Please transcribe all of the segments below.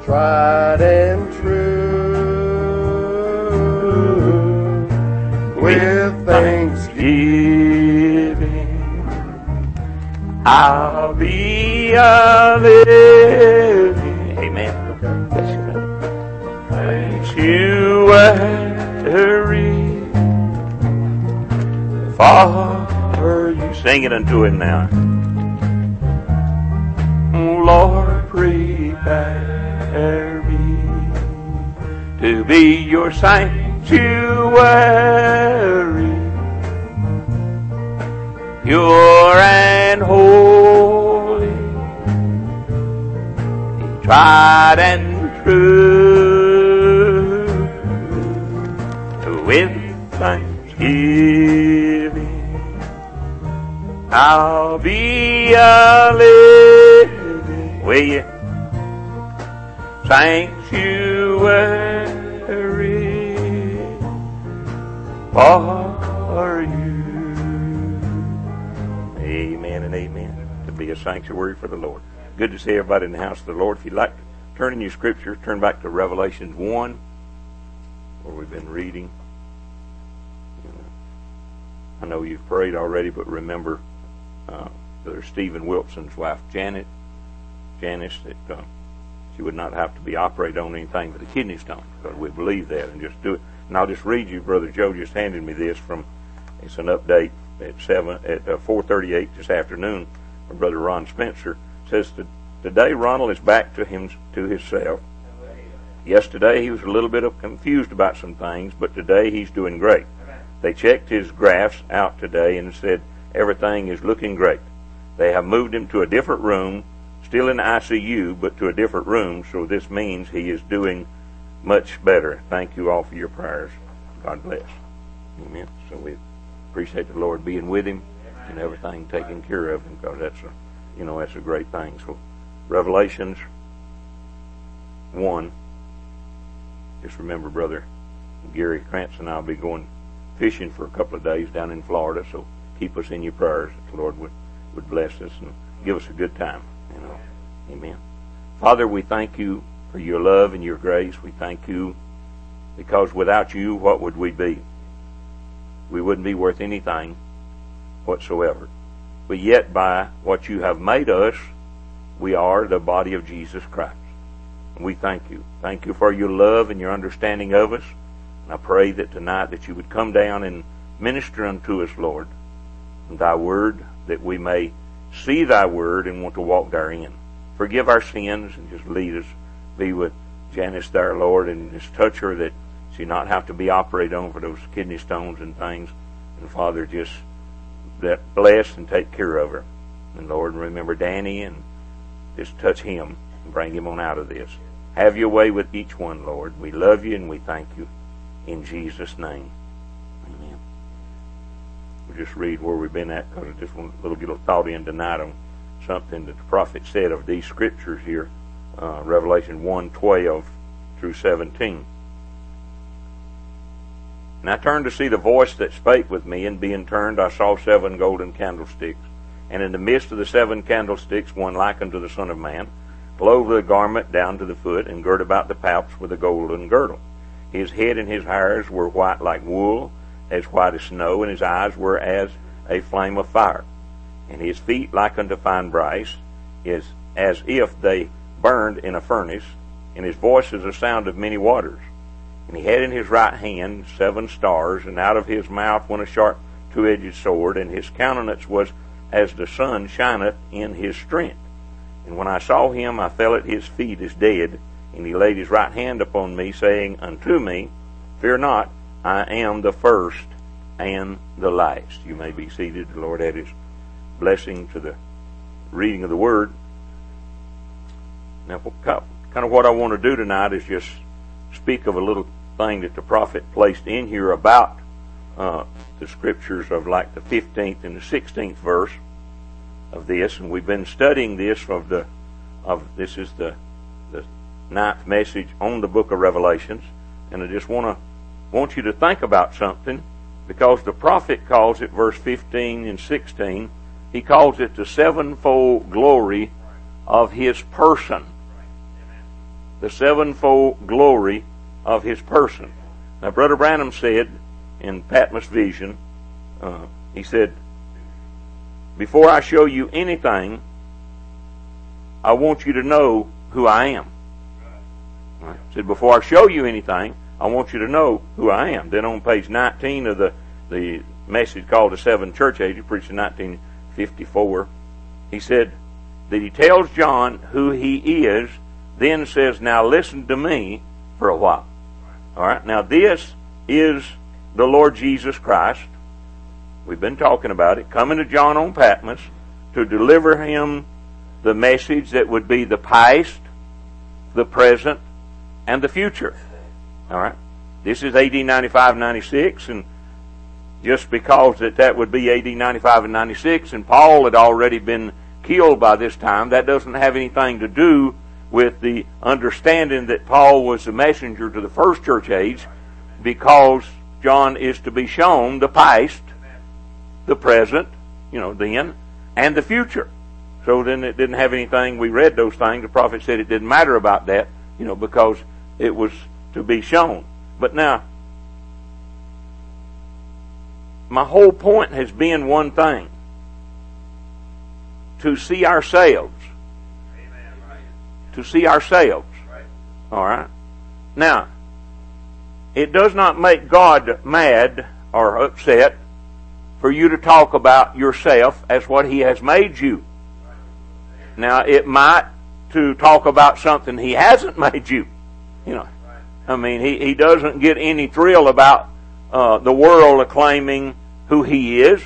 tried and true. With thanksgiving, I'll be a living. Amen. Sanctuary for you. Sing it unto him now. Lord, prepare me to be your sanctuary, pure and holy, tried and true, with thanksgiving, I'll be a living, will you? Sanctuary for you. Amen and amen. To be a sanctuary for the Lord. Good to see everybody in the house of the Lord. If you'd like to turn in your scriptures, turn back to Revelation 1, where we've been reading. I know you've prayed already, but remember Brother Stephen Wilson's wife, Janice, that she would not have to be operated on anything but a kidney stone, because we believe that, and just do it. And I'll just read you, Brother Joe just handed me this it's an update at 4:38 this afternoon from Brother Ron Spencer. It says, today Ronald is back to himself. Yesterday he was a little bit confused about some things, but today he's doing great. They checked his graphs out today and said everything is looking great. They have moved him to a different room, still in the ICU, but to a different room, so this means he is doing much better. Thank you all for your prayers. God bless. Amen. So we appreciate the Lord being with him and everything taken care of him, because that's a great thing. So Revelations 1. Just remember, Brother Gary Krantz and I'll be going fishing for a couple of days down in Florida, so keep us in your prayers that the Lord would bless us and give us a good time. Amen. Father, we thank you for your love and your grace. We thank you because without you, what would we be? We wouldn't be worth anything whatsoever. But yet by what you have made us, we are the body of Jesus Christ. And we thank you. Thank you for your love and your understanding of us. And I pray that tonight that you would come down and minister unto us, Lord, and thy word, that we may see thy word and want to walk therein. Forgive our sins and just lead us. Be with Janice there, Lord, and just touch her that she not have to be operated on for those kidney stones and things. And Father, just that bless and take care of her. And Lord, remember Danny and just touch him and bring him on out of this. Have your way with each one, Lord. We love you and we thank you in Jesus' name. Amen. We'll just read where we've been at, because I just want a little thought in tonight on something that the prophet said of these scriptures here, Revelation 1:12 through 17. And I turned to see the voice that spake with me, and being turned I saw 7 golden candlesticks. And in the midst of the 7 candlesticks one like unto the Son of Man, clothed with a garment down to the foot, and girt about the paps with a golden girdle. His head and his hairs were white like wool, as white as snow, and his eyes were as a flame of fire. And his feet like unto fine brass, as if they burned in a furnace, and his voice is a sound of many waters. And he had in his right hand 7 stars, and out of his mouth went a sharp 2-edged sword, and his countenance was as the sun shineth in his strength. And when I saw him, I fell at his feet as dead, and he laid his right hand upon me, saying unto me, Fear not, I am the first and the last. You may be seated. The Lord add his blessing to the reading of the Word. Now, kind of what I want to do tonight is just speak of a little thing that the prophet placed in here about the scriptures of like the 15th and the 16th verse of this, and we've been studying this this is the 9th message on the book of Revelations, and I just want you to think about something, because the prophet calls it, verse 15 and 16, he calls it the sevenfold glory of his person. the sevenfold glory of His person. Now, Brother Branham said in Patmos Vision, he said, before I show you anything, I want you to know who I am. Right. He said, before I show you anything, I want you to know who I am. Then on page 19 of the message called The Seven Church Ages, preached in 1954, he said that he tells John who he is, then says, now listen to me for a while. All right. Now this is the Lord Jesus Christ. We've been talking about it, coming to John on Patmos to deliver him the message that would be the past, the present, and the future. All right. This is AD 95, 96, and just because that would be AD 95 and 96, and Paul had already been killed by this time, that doesn't have anything to do with the understanding that Paul was the messenger to the first church age, because John is to be shown the past, the present, then, and the future. So then it didn't have anything, we read those things, the prophet said it didn't matter about that, because it was to be shown. But now, my whole point has been one thing: to see ourselves. To see ourselves. All right? Now, it does not make God mad or upset for you to talk about yourself as what He has made you. Now, it might to talk about something He hasn't made you. He doesn't get any thrill about the world acclaiming who He is,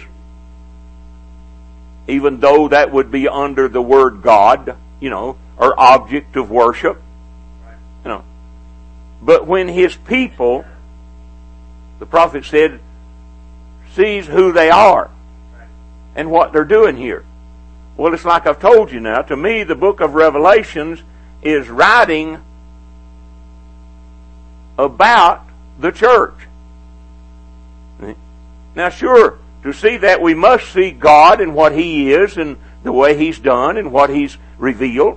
even though that would be under the word God, or object of worship. But when His people, the prophet said, sees who they are and what they're doing here. Well, it's like I've told you now. To me, the book of Revelations is writing about the church. Now, sure, to see that we must see God and what He is and the way He's done and what He's revealed.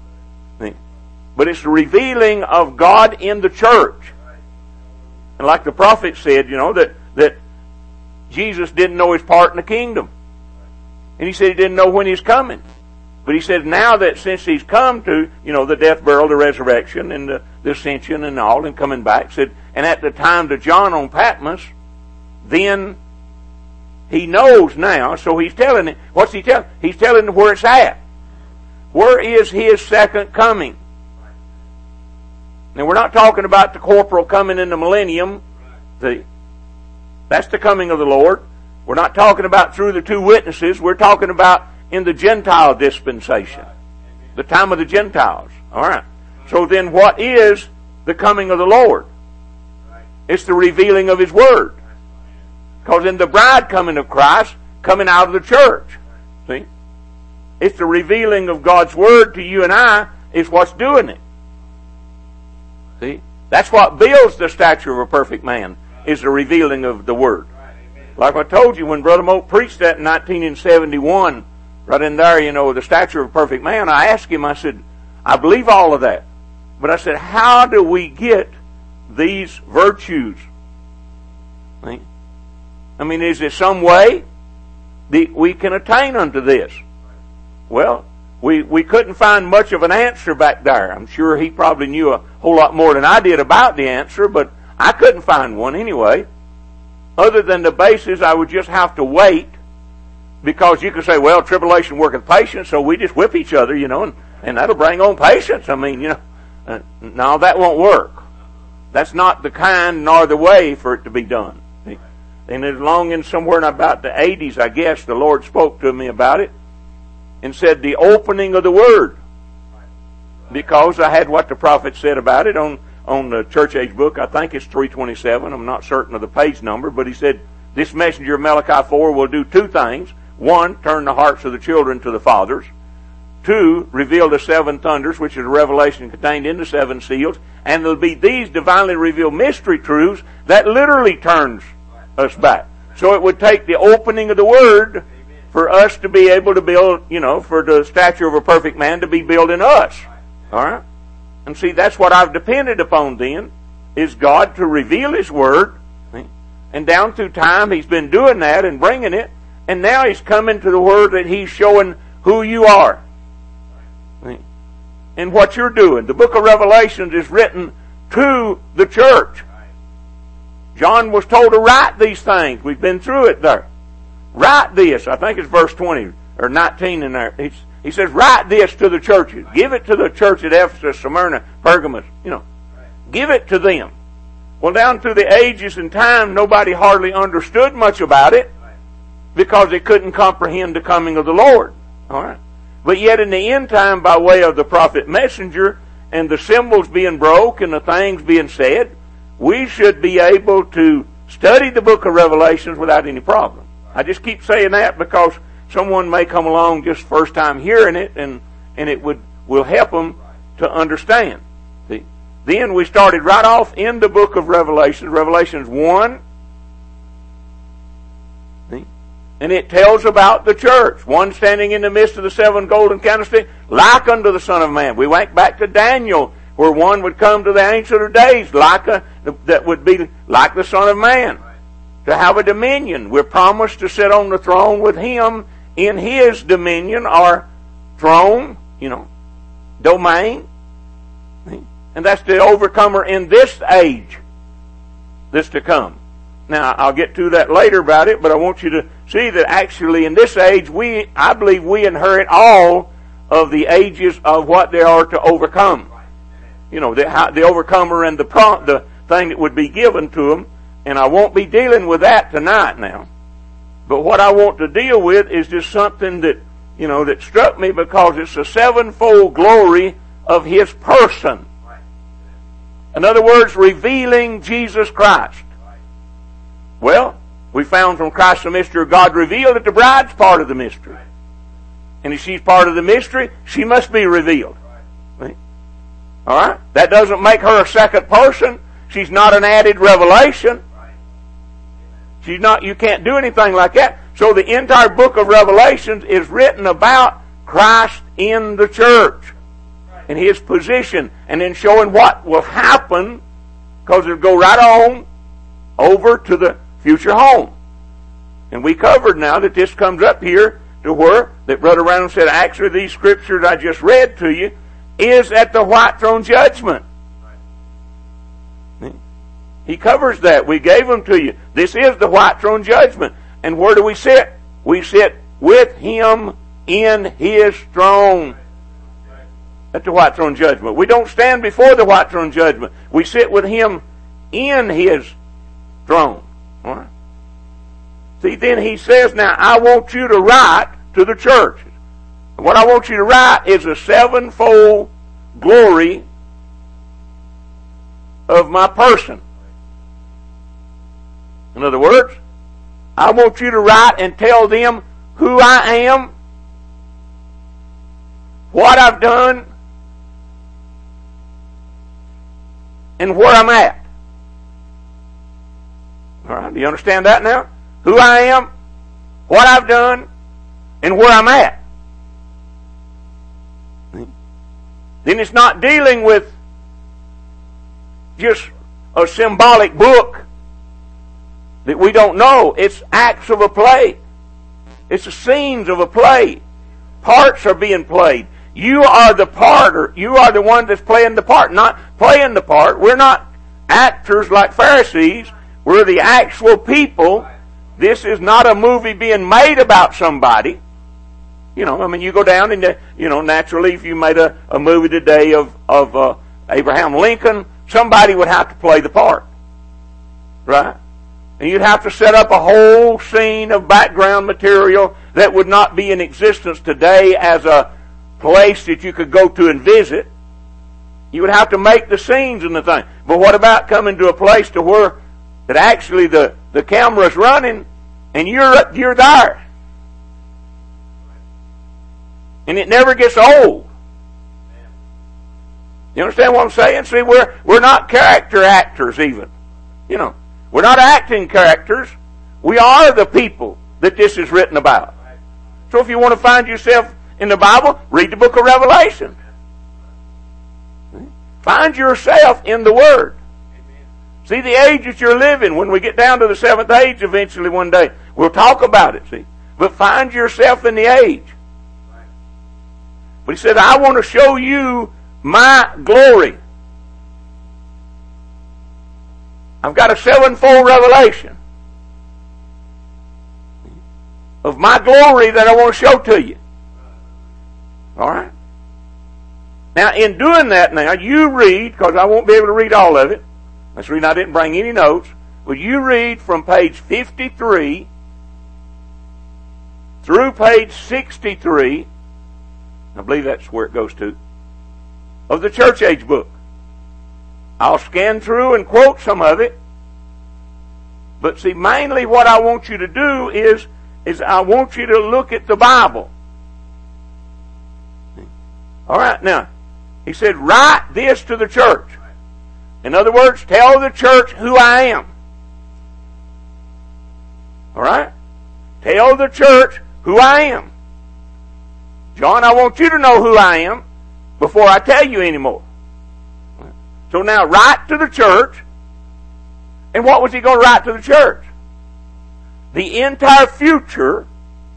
But it's the revealing of God in the church. And like the prophet said, that Jesus didn't know His part in the kingdom. And He said He didn't know when He's coming. But He said now that since He's come to, the death, burial, the resurrection, and the ascension and all, and coming back, said, and at the time to John on Patmos, then He knows now, so He's telling it. What's He telling? He's telling where it's at. Where is His second coming? Now, we're not talking about the corporal coming in the millennium. That's the coming of the Lord. We're not talking about through the two witnesses. We're talking about in the Gentile dispensation. The time of the Gentiles. All right. So then what is the coming of the Lord? It's the revealing of His Word. Because in the bride coming of Christ, coming out of the church. See? It's the revealing of God's Word to you and I is what's doing it. See? That's what builds the stature of a perfect man, is the revealing of the Word. Like I told you, when Brother Moak preached that in 1971, right in there, the stature of a perfect man, I asked him, I said, I believe all of that. But I said, how do we get these virtues? See? Is there some way that we can attain unto this? Well, we couldn't find much of an answer back there. I'm sure he probably knew a whole lot more than I did about the answer, but I couldn't find one anyway. Other than the basis, I would just have to wait, because you could say, well, tribulation worketh patience, so we just whip each other, and that'll bring on patience. No, that won't work. That's not the kind nor the way for it to be done. And as long as somewhere in about the 80s, I guess, the Lord spoke to me about it and said the opening of the Word. Because I had what the prophet said about it on the church age book. I think it's 327. I'm not certain of the page number, but he said this messenger of Malachi 4 will do two things. One, turn the hearts of the children to the fathers. Two, reveal the seven thunders, which is a revelation contained in the seven seals. And there'll be these divinely revealed mystery truths that literally turns us back. So it would take the opening of the Word for us to be able to build, for the stature of a perfect man to be built in us. All right? And see, that's what I've depended upon then, is God to reveal His Word. And down through time, He's been doing that and bringing it. And now He's coming to the Word that He's showing who you are. And what you're doing. The book of Revelations is written to the church. John was told to write these things. We've been through it there. Write this. I think it's verse 20 or 19 in there. He says, write this to the churches. Give it to the church at Ephesus, Smyrna, Pergamos. Give it to them. Well, down through the ages and time, nobody hardly understood much about it because they couldn't comprehend the coming of the Lord. All right. But yet in the end time, by way of the prophet messenger and the symbols being broke and the things being said, we should be able to study the book of Revelations without any problem. I just keep saying that because someone may come along just first time hearing it and it will help them to understand. See? Then we started right off in the book of Revelation, Revelations 1. See? And it tells about the church. One standing in the midst of the 7 golden candlesticks, like unto the Son of Man. We went back to Daniel, where one would come to the Ancient of Days, that would be like the Son of Man. To have a dominion. We're promised to sit on the throne with Him in His dominion, or throne, domain. And that's the overcomer in this age that's to come. Now, I'll get to that later about it, but I want you to see that actually in this age, I believe we inherit all of the ages of what there are to overcome. The overcomer and the thing that would be given to them. And I won't be dealing with that tonight now. But what I want to deal with is just something that, that struck me because it's a sevenfold glory of His person. In other words, revealing Jesus Christ. Well, we found from Christ the mystery of God revealed that the bride's part of the mystery. And if she's part of the mystery, she must be revealed. Right? All right? That doesn't make her a second person. She's not an added revelation. She's not. You can't do anything like that. So the entire book of Revelations is written about Christ in the church and His position, and then showing what will happen, because it'll go right on over to the future home. And we covered now that this comes up here to where that Brother Randall said, actually these scriptures I just read to you is at the white throne judgment. He covers that. We gave them to you. This is the white throne judgment. And where do we sit? We sit with Him in His throne at the white throne judgment. We don't stand before the white throne judgment. We sit with Him in His throne. All right? See, then He says, now I want you to write to the church. And what I want you to write is a sevenfold glory of my person. In other words, I want you to write and tell them who I am, what I've done, and where I'm at. All right, do you understand that now? Who I am, what I've done, and where I'm at. Then it's not dealing with just a symbolic book that we don't know. It's acts of a play. It's the scenes of a play. Parts are being played. You are the part, you are the one that's playing the part, not playing the part. We're not actors like Pharisees. We're the actual people. This is not a movie being made about somebody. You go down and, naturally if you made a movie today of Abraham Lincoln, somebody would have to play the part. Right? And you'd have to set up a whole scene of background material that would not be in existence today as a place that you could go to and visit. You would have to make the scenes and the thing. But what about coming to a place to where that actually the camera's running and you're there? And it never gets old. You understand what I'm saying? See, we're not character actors even. We're not acting characters. We are the people that this is written about. So if you want to find yourself in the Bible, read the book of Revelation. Find yourself in the Word. See the age that you're living. When we get down to the seventh age eventually one day, we'll talk about it, see. But find yourself in the age. But he said, I want to show you my glory. I've got a sevenfold revelation of my glory that I want to show to you. All right? Now, in doing that now, you read, because I won't be able to read all of it. That's the reason I didn't bring any notes. But you read from page 53 through page 63, I believe that's where it goes to, of the church age book. I'll scan through and quote some of it. But see, mainly what I want you to do is I want you to look at the Bible. All right, now, he said, write this to the church. In other words, tell the church who I am. All right? Tell the church who I am. John, I want you to know who I am before I tell you anymore. So now, write to the church. And what was he going to write to the church? The entire future,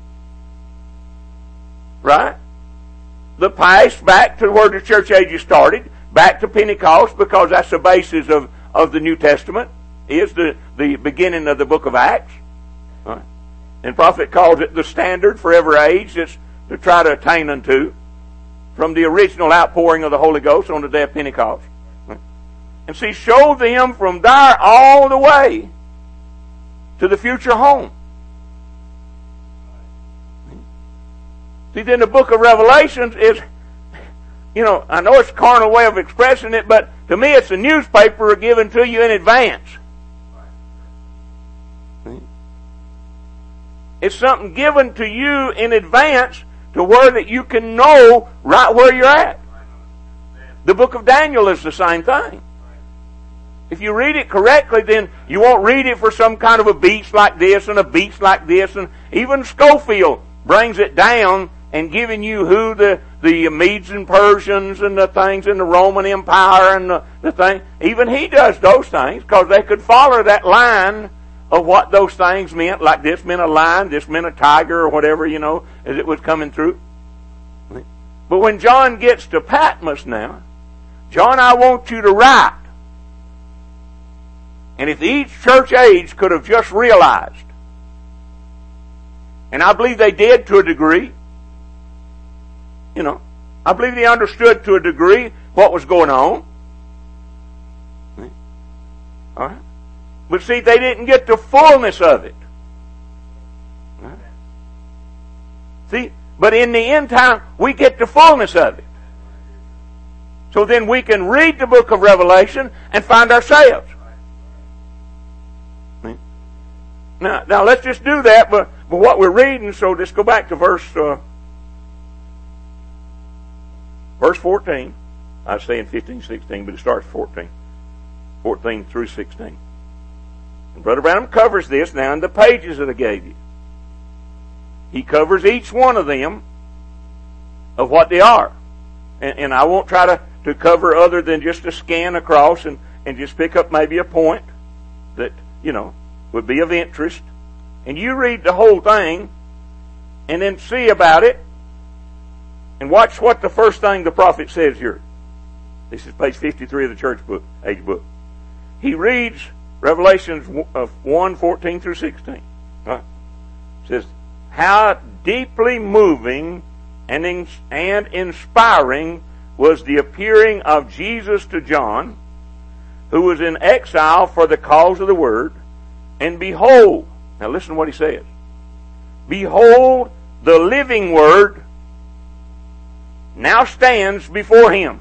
right? The past back to where the church ages started, back to Pentecost, because that's the basis of the New Testament, is the beginning of the book of Acts. Right? And prophet calls it the standard for every age that's to try to attain unto, from the original outpouring of the Holy Ghost on the day of Pentecost. Right? And see, show them from there all the way to the future home. See, then the book of Revelations is, I know it's a carnal way of expressing it, but to me it's a newspaper given to you in advance. It's something given to you in advance to where that you can know right where you're at. The book of Daniel is the same thing. If you read it correctly, then you won't read it for some kind of a beach like this and a beach like this. And even Scofield brings it down and giving you who the Medes and Persians and the things in the Roman Empire and the thing. Even he does those things because they could follow that line of what those things meant. Like this meant a lion, this meant a tiger or whatever, as it was coming through. But when John gets to Patmos now, John, I want you to write. And if each church age could have just realized, and I believe they did to a degree, I believe they understood to a degree what was going on. All right? But see, they didn't get the fullness of it. Right? See, but in the end time, we get the fullness of it. So then we can read the book of Revelation and find ourselves. Now let's just do that, but what we're reading, so let's go back to verse 14. I was saying 15, 16, but it starts 14. 14 through 16. And Brother Branham covers this now in the pages that I gave you. He covers each one of them of what they are. And I won't try to cover other than just to scan across and just pick up maybe a point that, would be of interest. And you read the whole thing and then see about it and watch what the first thing the prophet says here. This is page 53 of the church book, age book. He reads Revelations 1:14 through 16. Right? It says, how deeply moving and inspiring was the appearing of Jesus to John, who was in exile for the cause of the word. And behold, now listen to what he says. Behold, the living word now stands before him.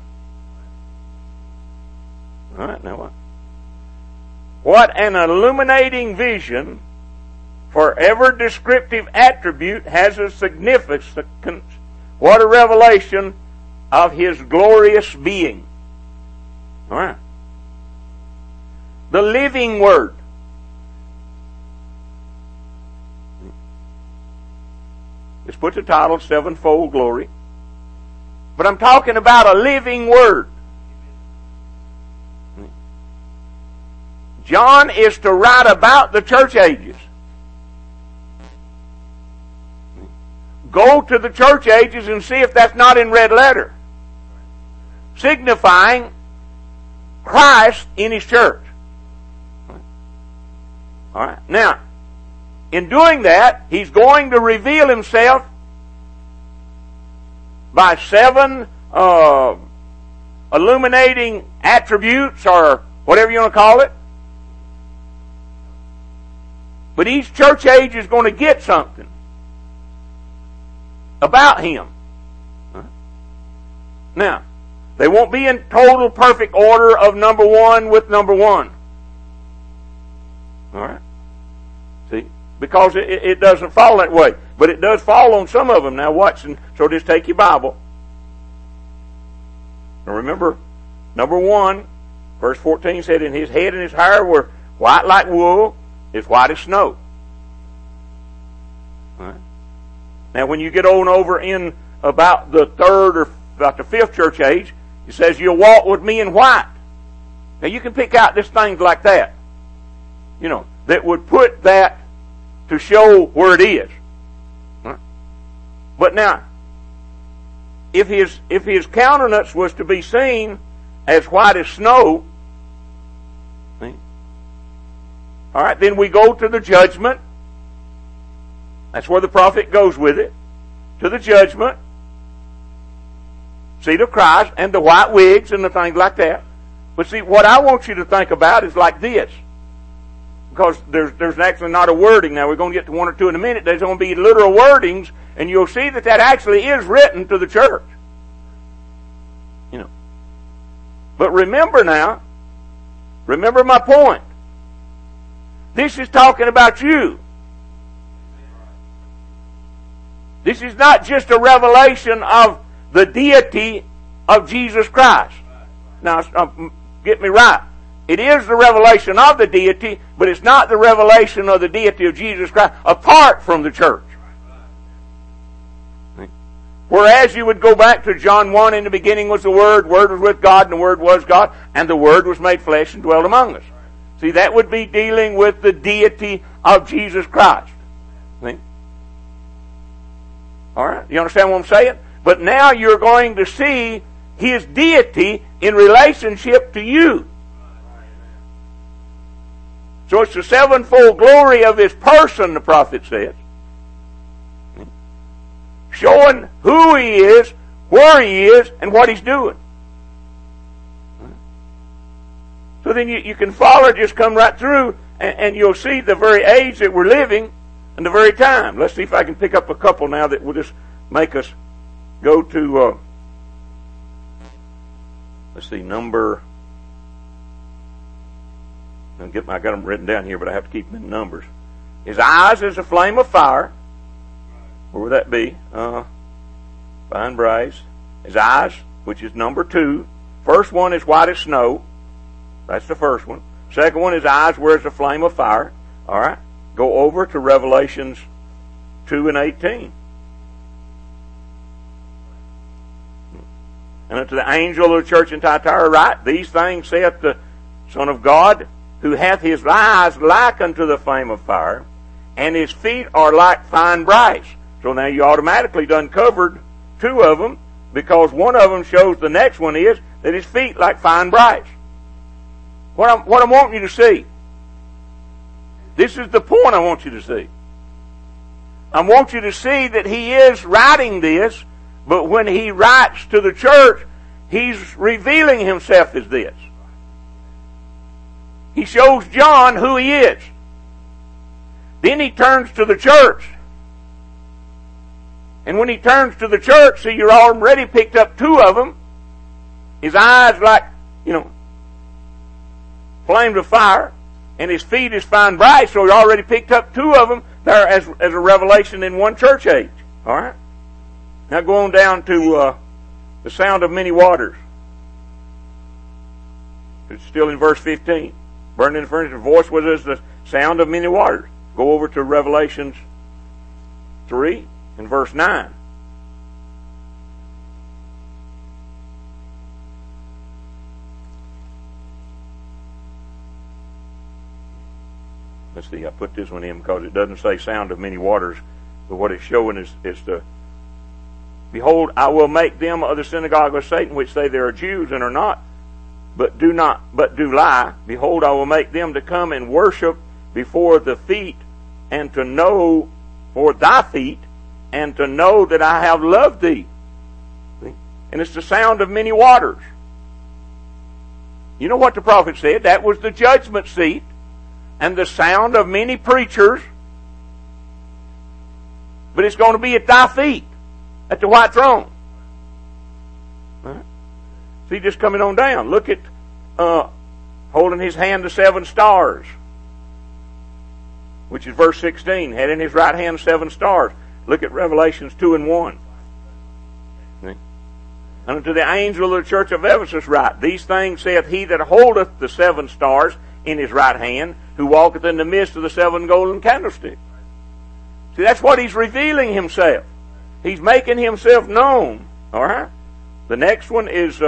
All right, now what? What an illuminating vision, for every descriptive attribute has a significance. What a revelation of his glorious being. All right. The living word. Let's put the title, Sevenfold Glory. But I'm talking about a living word. John is to write about the church ages. Go to the church ages and see if that's not in red letter, signifying Christ in His church. All right. Now, in doing that, He's going to reveal Himself by 7 illuminating attributes, or whatever you want to call it. But each church age is going to get something about Him. Now, they won't be in total perfect order of number 1 with number 1. All right? See? Because it doesn't fall that way. But it does fall on some of them. Now watch, and so just take your Bible. Now remember, number 1, verse 14 said, "And his head and his hair were white like wool, as white as snow." All right? Now when you get on over in about the 3rd or about the 5th church age, it says, "You'll walk with me in white." Now you can pick out just things like that, that would put that to show where it is. Right? But now, if his countenance was to be seen as white as snow, all right, then we go to the judgment. That's where the prophet goes with it. To the judgment, seat of Christ, and the white wigs and the things like that. But see, what I want you to think about is like this. Because there's actually not a wording. Now we're going to get to 1 or 2 in a minute. There's going to be literal wordings, and you'll see that actually is written to the church. But remember now, remember my point. This is talking about you. This is not just a revelation of the deity of Jesus Christ. Now, get me right. It is the revelation of the deity, but it's not the revelation of the deity of Jesus Christ apart from the church. Whereas you would go back to John 1, "In the beginning was the Word was with God, and the Word was God, and the Word was made flesh and dwelt among us." See, that would be dealing with the deity of Jesus Christ. See? All right? You understand what I'm saying? But now you're going to see His deity in relationship to you. So it's the sevenfold glory of His person, the prophet says. Showing who He is, where He is, and what He's doing. So then you can follow it, just come right through, and you'll see the very age that we're living and the very time. Let's see if I can pick up a couple now that will just make us go to, let's see, number... I got them written down here, but I have to keep them in numbers. His eyes is a flame of fire. Where would that be? Fine brass. His eyes, which is number 2. First one is white as snow. That's the first one. Second one, his eyes were as a flame of fire. All right. Go over to Revelations 2 and 18. And unto the angel of the church in Thyatira write, "These things saith the Son of God, who hath his eyes like unto the flame of fire, and his feet are like fine brass." So now you automatically done covered 2 of them, because one of them shows the next one is that his feet like fine brass. What I'm wanting you to see. This is the point I want you to see. I want you to see that he is writing this, but when he writes to the church, he's revealing himself as this. He shows John who he is. Then he turns to the church. And when he turns to the church, see, you're already picked up 2 of them. His eyes like, flames of fire, and his feet is fine brass, so you already picked up 2 of them there as a revelation in one church age. All right? Now go on down to the sound of many waters. It's still in verse 15. Burning in the furnace, the voice was as the sound of many waters. Go over to Revelations 3 and verse 9. let's see, I put this one in because it doesn't say sound of many waters, but what it's showing is the, behold, I will make them of the synagogue of Satan, which say they are Jews and are not, but do lie. Behold, I will make them to come and worship before the feet, and to know, for thy feet, and to know that I have loved thee. See? And it's the sound of many waters. You know what the prophet said? That was the judgment seat, and the sound of many preachers. But it's going to be at thy feet, at the white throne. Right? See, just coming on down. Look at holding his hand the 7 stars, which is verse 16. Had in his right hand 7 stars. Look at Revelations 2:1. See? And unto the angel of the church of Ephesus write, these things saith he that holdeth the 7 stars in his right hand, who walketh in the midst of the 7 golden candlesticks. See, that's what he's revealing himself. He's making himself known. Alright? The next one is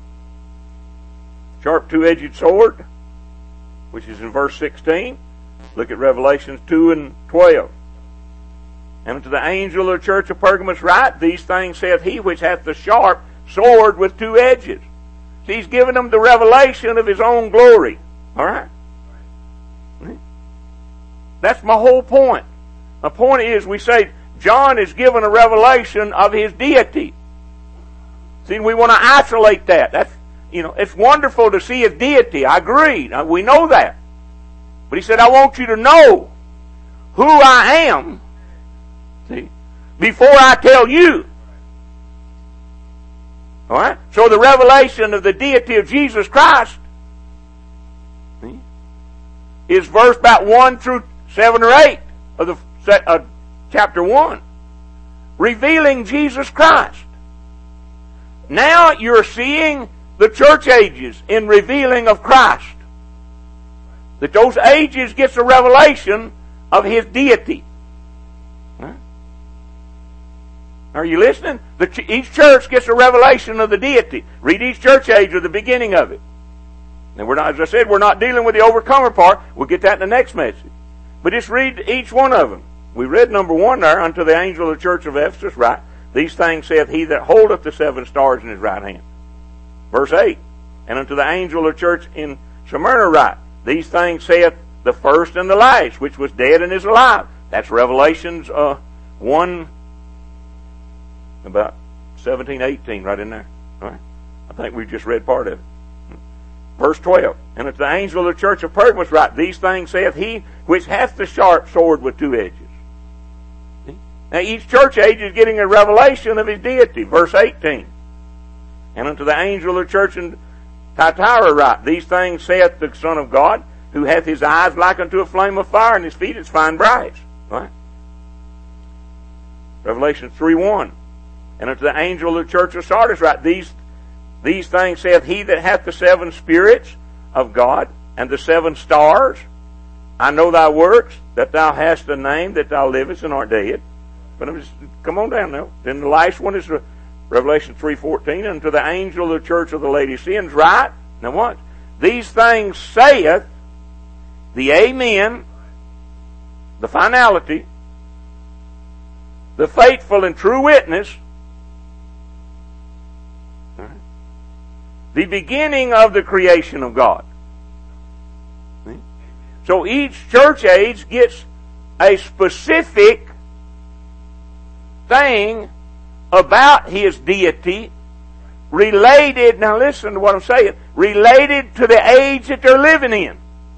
sharp two-edged sword, which is in verse 16. Look at Revelations 2:12. And unto the angel of the church of Pergamos write, these things saith he which hath the sharp sword with 2 edges. See, he's giving them the revelation of his own glory. Alright? That's my whole point. My point is, we say John is given a revelation of his deity. See, we want to isolate that. That's, it's wonderful to see his deity. I agree. We know that. But he said, I want you to know who I am, see, before I tell you. Alright? So the revelation of the deity of Jesus Christ, see, is verse about 1 through 7 or 8 of chapter 1. Revealing Jesus Christ. Now you're seeing the church ages in revealing of Christ. That those ages gets a revelation of his deity. Huh? Are you listening? Each church gets a revelation of the deity. Read each church age or the beginning of it. And we're not, as I said, we're not dealing with the overcomer part. We'll get that in the next message. But just read each one of them. We read number 1 there, unto the angel of the church of Ephesus write, these things saith he that holdeth the 7 stars in his right hand. Verse 8, and unto the angel of the church in Smyrna write, these things saith the first and the last, which was dead and is alive. That's Revelations 1, about 17, 18, right in there. All right? I think we've just read part of it. Verse 12, and unto the angel of the church of Pergamos write, these things saith he which hath the sharp sword with 2 edges. See? Now each church age is getting a revelation of his deity. Verse 18, and unto the angel of the church in Thyatira write, these things saith the Son of God, who hath his eyes like unto a flame of fire, and his feet as fine brass. Right? Revelation 3:1, and unto the angel of the church of Sardis write, these things saith he that hath the 7 spirits of God, and the 7 stars. I know thy works, that thou hast a name, that thou livest and art dead. But come on down now. Then the last one is Revelation 3:14, and to the angel of the church of the Laodiceans write, now what? These things saith the Amen, the finality, the faithful and true witness, the beginning of the creation of God. So each church age gets a specific thing about his deity related, now listen to what I'm saying, related to the age that they're living in.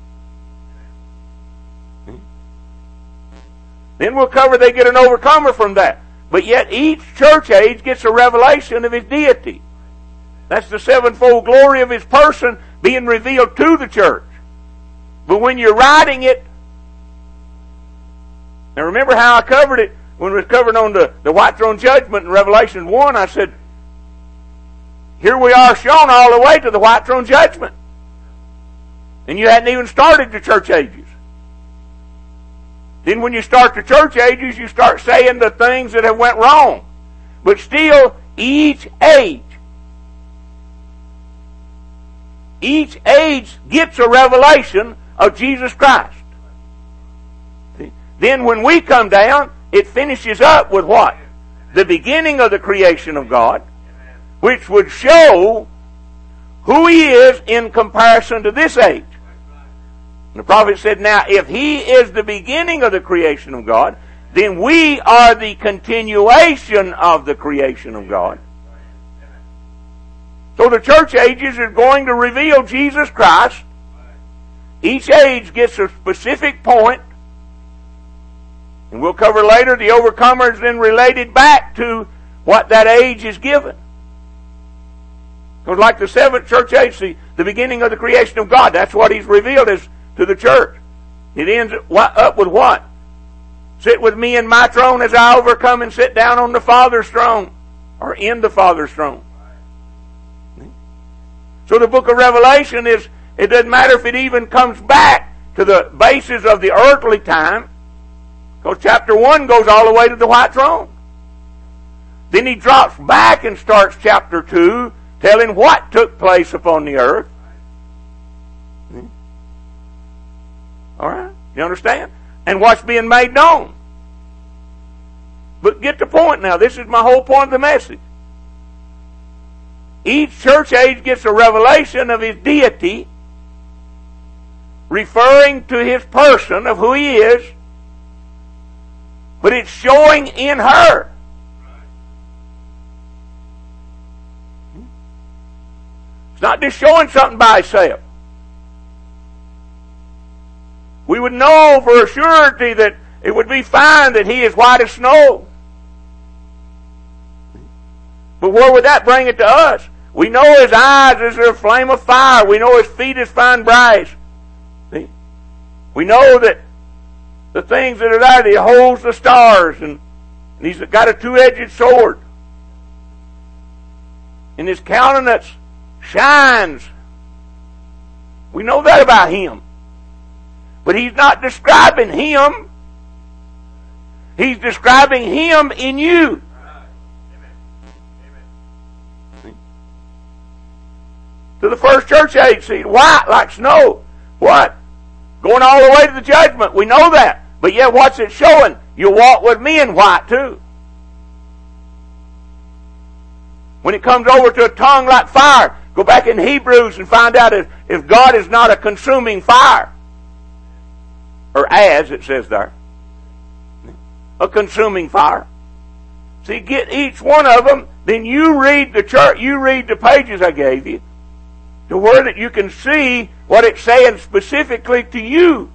Then we'll cover they get an overcomer from that. But yet each church age gets a revelation of his deity. That's the 7-fold glory of his person being revealed to the church. But when you're writing it, now remember how I covered it when we were covering on the white throne judgment in Revelation 1, I said, here we are shown all the way to the white throne judgment. And you hadn't even started the church ages. Then when you start the church ages, you start saying the things that have went wrong. But still, each age gets a revelation of Jesus Christ. then when we come down, it finishes up with what? The beginning of the creation of God, which would show who He is in comparison to this age. And the prophet said, now, if He is the beginning of the creation of God, then we are the continuation of the creation of God. So the church ages are going to reveal Jesus Christ. Each age gets a specific point. And we'll cover later, the overcomer is then related back to what that age is given. Because like the seventh church age, the beginning of the creation of God, that's what He's revealed as to the church. It ends up with what? Sit with me in my throne as I overcome and sit down on the Father's throne. Or in the Father's throne. So the book of Revelation is, it doesn't matter if it even comes back to the basis of the earthly time. Because chapter 1 goes all the way to the white throne. Then he drops back and starts chapter 2 telling what took place upon the earth. Alright? You understand? And what's being made known. But get the point now. This is my whole point of the message. Each church age gets a revelation of His deity, referring to His person of who He is, but it's showing in her. It's not just showing something by itself. We would know for a surety that it would be fine that He is white as snow. But where would that bring it to us? We know His eyes is a flame of fire. We know His feet is fine brass. See? We know that the things that are there, that He holds the stars, and He's got a two-edged sword. And His countenance shines. We know that about Him. But He's not describing Him. He's describing Him in you. To the first church age, see, white like snow. What? Going all the way to the judgment. We know that. But yet what's it showing? You walk with me in white too. When it comes over to a tongue like fire, go back in Hebrews and find out if God is not a consuming fire. Or as it says there. A consuming fire. See, get each one of them, then you read the church, you read the pages I gave you, to where that you can see what it's saying specifically to you.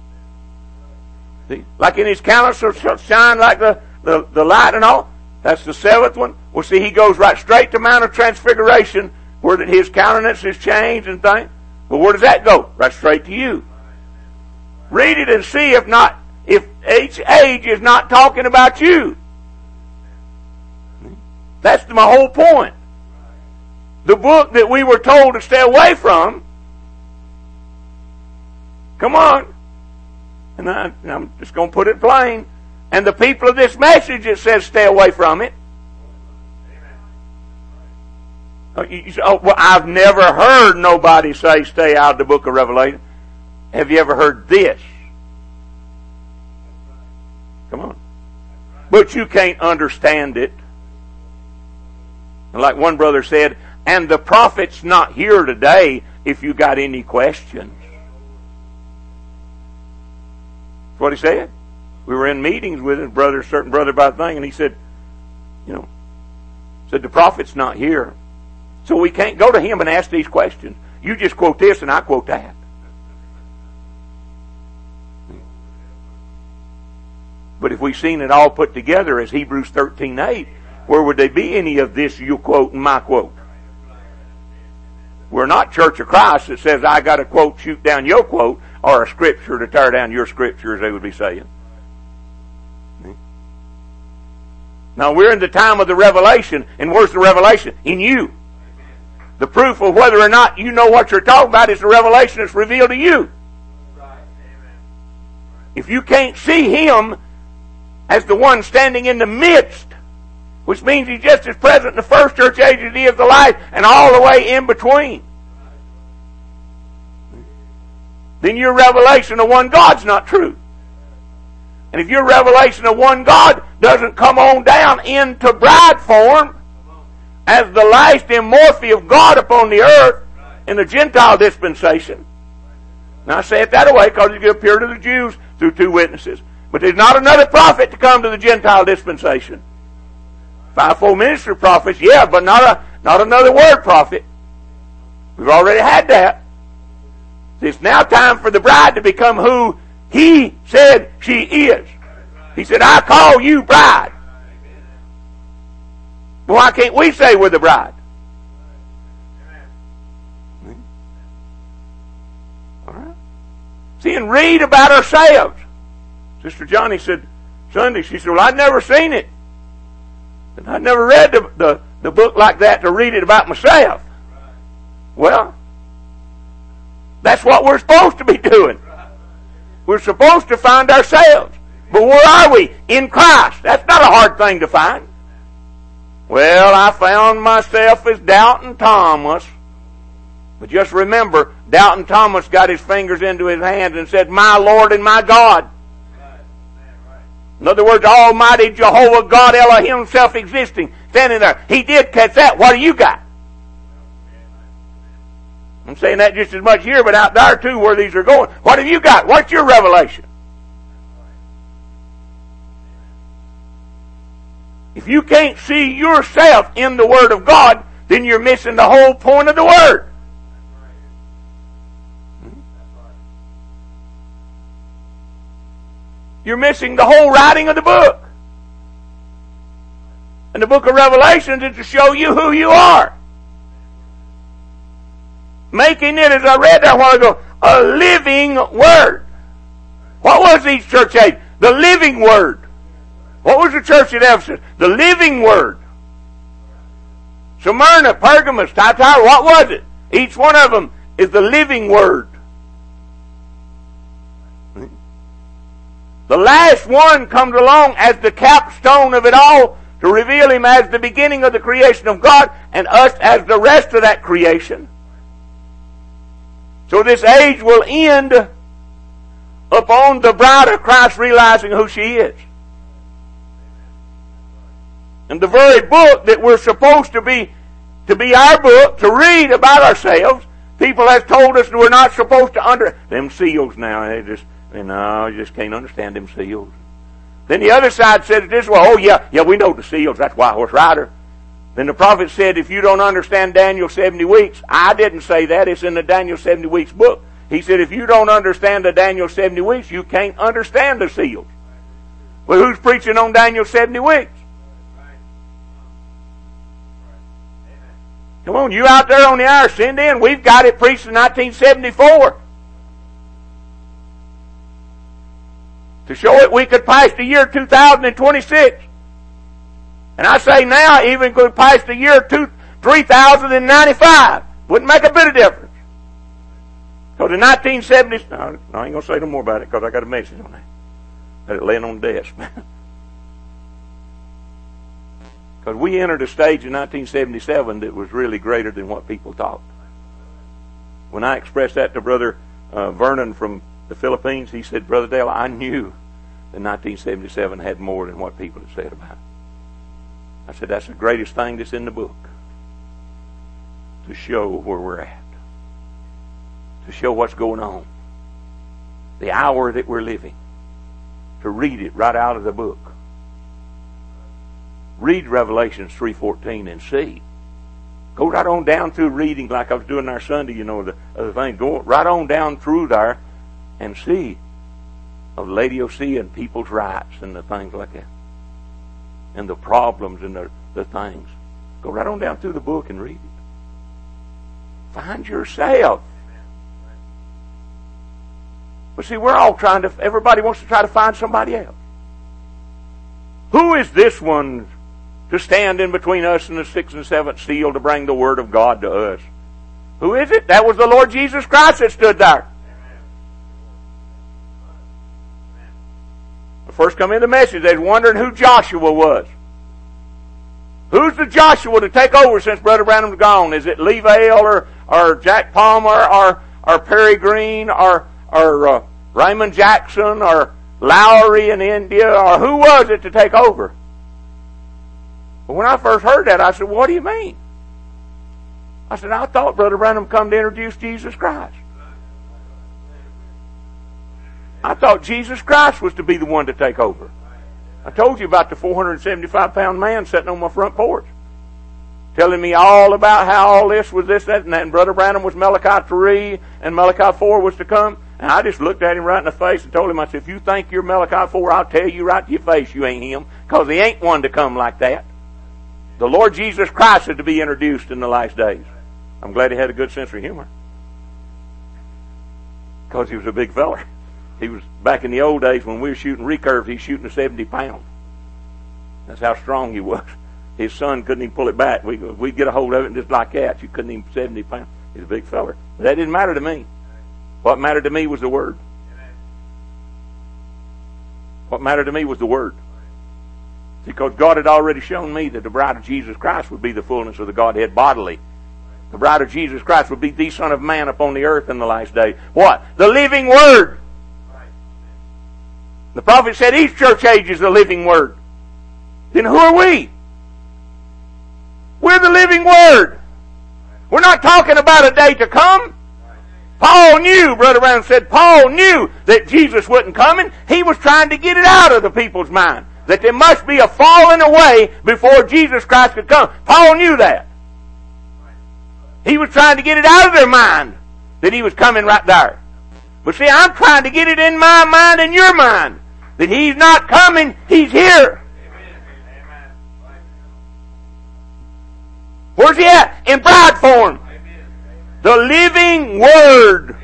See, like in His countenance shall shine like the light and all. That's the seventh one. Well, see, He goes right straight to Mount of Transfiguration, where that His countenance is changed and things. But where does that go? Right straight to you. Read it and see if each age is not talking about you. That's my whole point. The book that we were told to stay away from, come on, and I'm just going to put it plain, and the people of this message, it says stay away from it. You say, oh, well, I've never heard nobody say stay out of the book of Revelation. Have you ever heard this? Come on. But you can't understand it. And like one brother said, and the prophet's not here today if you got any questions. That's what he said. We were in meetings with a certain brother about a thing, and he said, the prophet's not here. So we can't go to him and ask these questions. You just quote this and I quote that. But if we've seen it all put together as Hebrews 13:8, where would they be any of this you quote and my quote? We're not Church of Christ that says I got a quote shoot down your quote or a scripture to tear down your scripture, as they would be saying. Now we're in the time of the revelation, and where's the revelation? In you. The proof of whether or not you know what you're talking about is the revelation that's revealed to you. If you can't see Him as the one standing in the midst, which means He's just as present in the first church age as He is the life, and all the way in between, then your revelation of one God's not true. And if your revelation of one God doesn't come on down into bride form as the last immorphy of God upon the earth in the Gentile dispensation. Now I say it that way because it appeared to the Jews through two witnesses. But there's not another prophet to come to the Gentile dispensation. Fivefold ministry prophets, yeah, but not another word prophet. We've already had that. It's now time for the bride to become who He said she is. He said, I call you bride. Well, why can't we say we're the bride? All right. See, and read about ourselves. Sister Johnny said Sunday, she said, well, I'd never seen it. And I'd never read the book like that to read it about myself. Well, that's what we're supposed to be doing. We're supposed to find ourselves. But where are we? In Christ. That's not a hard thing to find. Well, I found myself as Doubting Thomas. But just remember, Doubting Thomas got his fingers into his hands and said, my Lord and my God. In other words, Almighty Jehovah God Elohim self-existing, standing there. He did catch that. What do you got? I'm saying that just as much here, but out there too, where these are going. What have you got? What's your revelation? If you can't see yourself in the Word of God, then you're missing the whole point of the Word. You're missing the whole writing of the book. And the book of Revelation is to show you who you are. Making it, as I read that a while ago, a living Word. What was each church age? The living Word. What was the church at Ephesus? The living Word. Smyrna, Pergamos, Thyatira, what was it? Each one of them is the living Word. The last one comes along as the capstone of it all to reveal Him as the beginning of the creation of God and us as the rest of that creation. So this age will end upon the bride of Christ realizing who she is. And the very book that we're supposed to be our book, to read about ourselves, people have told us we're not supposed to them seals now. No, you just can't understand them seals. Then the other side said this, well, we know the seals, that's White Horse Rider. Then the prophet said, if you don't understand Daniel's 70 weeks, I didn't say that, it's in the Daniel 70 weeks book. He said, if you don't understand the Daniel 70 weeks, you can't understand the seals. Well, who's preaching on Daniel 70 weeks? Come on, you out there on the hour, send in. We've got it preached in 1974. To show it, we could pass the year 2026. And I say now, even could pass the year 3095. Wouldn't make a bit of difference. So the 1970s, no, I ain't going to say no more about it because I got a message on that. Got it laying on the desk. Because we entered a stage in 1977 that was really greater than what people thought. When I expressed that to Brother Vernon from the Philippines, he said, Brother Dale, I knew that 1977 had more than what people had said about it. I said, that's the greatest thing that's in the book. To show where we're at. To show what's going on. The hour that we're living. To read it right out of the book. Read Revelations 3:14 and see. Go right on down through reading like I was doing our Sunday, the other thing. Go right on down through there and see of Laodicea and people's rights and the things like that. And the problems and the things. Go right on down through the book and read it. Find yourself. But see, we're all everybody wants to try to find somebody else. Who is this one to stand in between us and the 6th and 7th seal to bring the Word of God to us? Who is it? That was the Lord Jesus Christ that stood there. First come in the message, they was wondering who Joshua was. Who's the Joshua to take over since Brother Branham's gone? Is it Lee Vale or Jack Palmer or Perry Green or Raymond Jackson or Lowry in India, or who was it to take over? But when I first heard that, I said, what do you mean? I said, I thought Brother Branham come to introduce Jesus Christ. I thought Jesus Christ was to be the one to take over. I told you about the 475-pound man sitting on my front porch, telling me all about how all this was this, that, and that. And Brother Branham was Malachi 3, and Malachi 4 was to come. And I just looked at him right in the face and told him, I said, if you think you're Malachi 4, I'll tell you right to your face you ain't him, because he ain't one to come like that. The Lord Jesus Christ is to be introduced in the last days. I'm glad he had a good sense of humor, because he was a big feller. He was, back in the old days when we were shooting recurves, he's shooting a 70-pound. That's how strong he was. His son couldn't even pull it back. We'd get a hold of it just like that. You couldn't even 70 pounds. He's a big feller. But that didn't matter to me. What mattered to me was the Word. What mattered to me was the Word. Because God had already shown me that the bride of Jesus Christ would be the fullness of the Godhead bodily. The bride of Jesus Christ would be the Son of Man upon the earth in the last day. What? The living Word. The prophet said each church age is the living Word. Then who are we? We're the living Word. We're not talking about a day to come. Paul knew, Brother Branham said, Paul knew that Jesus wasn't coming. He was trying to get it out of the people's mind, that there must be a falling away before Jesus Christ could come. Paul knew that. He was trying to get it out of their mind that he was coming right there. But see, I'm trying to get it in my mind and your mind that he's not coming, he's here. Where's he at? In bride form. The living Word.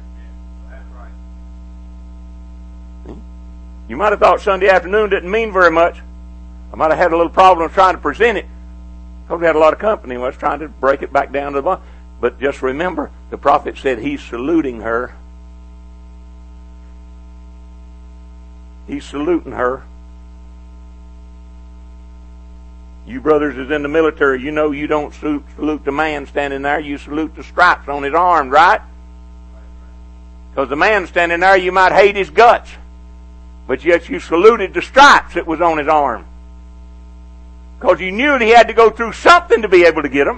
You might have thought Sunday afternoon didn't mean very much. I might have had a little problem trying to present it, because we had a lot of company. I was trying to break it back down to the bottom. But just remember, the prophet said he's saluting her. He's saluting her. You brothers is in the military, you know you don't salute the man standing there. You salute the stripes on his arm, right? Because the man standing there, you might hate his guts. But yet you saluted the stripes that was on his arm. Because you knew that he had to go through something to be able to get them.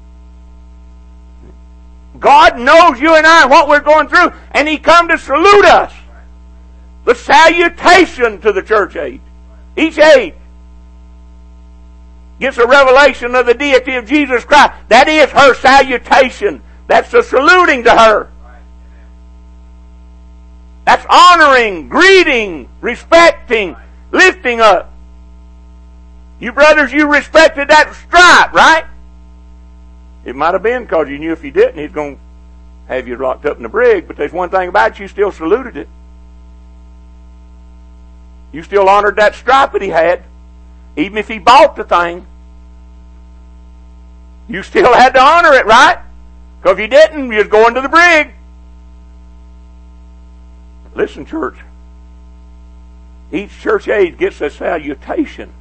God knows you and I what we're going through, and he come to salute us. The salutation to the church age. Each age gets a revelation of the deity of Jesus Christ. That is her salutation. That's the saluting to her. That's honoring, greeting, respecting, lifting up. You brothers, you respected that stripe, right? It might have been because you knew if you didn't, he's going to have you locked up in the brig. But there's one thing about it, you still saluted it. You still honored that stripe that he had. Even if he bought the thing, you still had to honor it, right? Because if you didn't, you was going to the brig. Listen, church. Each church age gets a salutation.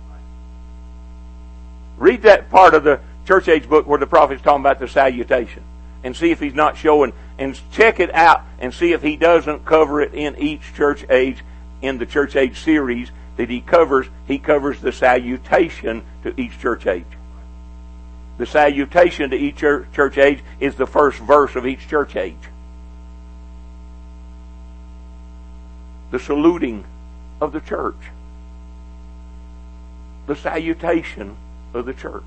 Read that part of the church age book where the prophet's talking about the salutation, and see if he's not showing, and check it out and see if he doesn't cover it in each church age. In the church age series that he covers the salutation to each church age. The salutation to each church age is the first verse of each church age. The saluting of the church. The salutation of the church.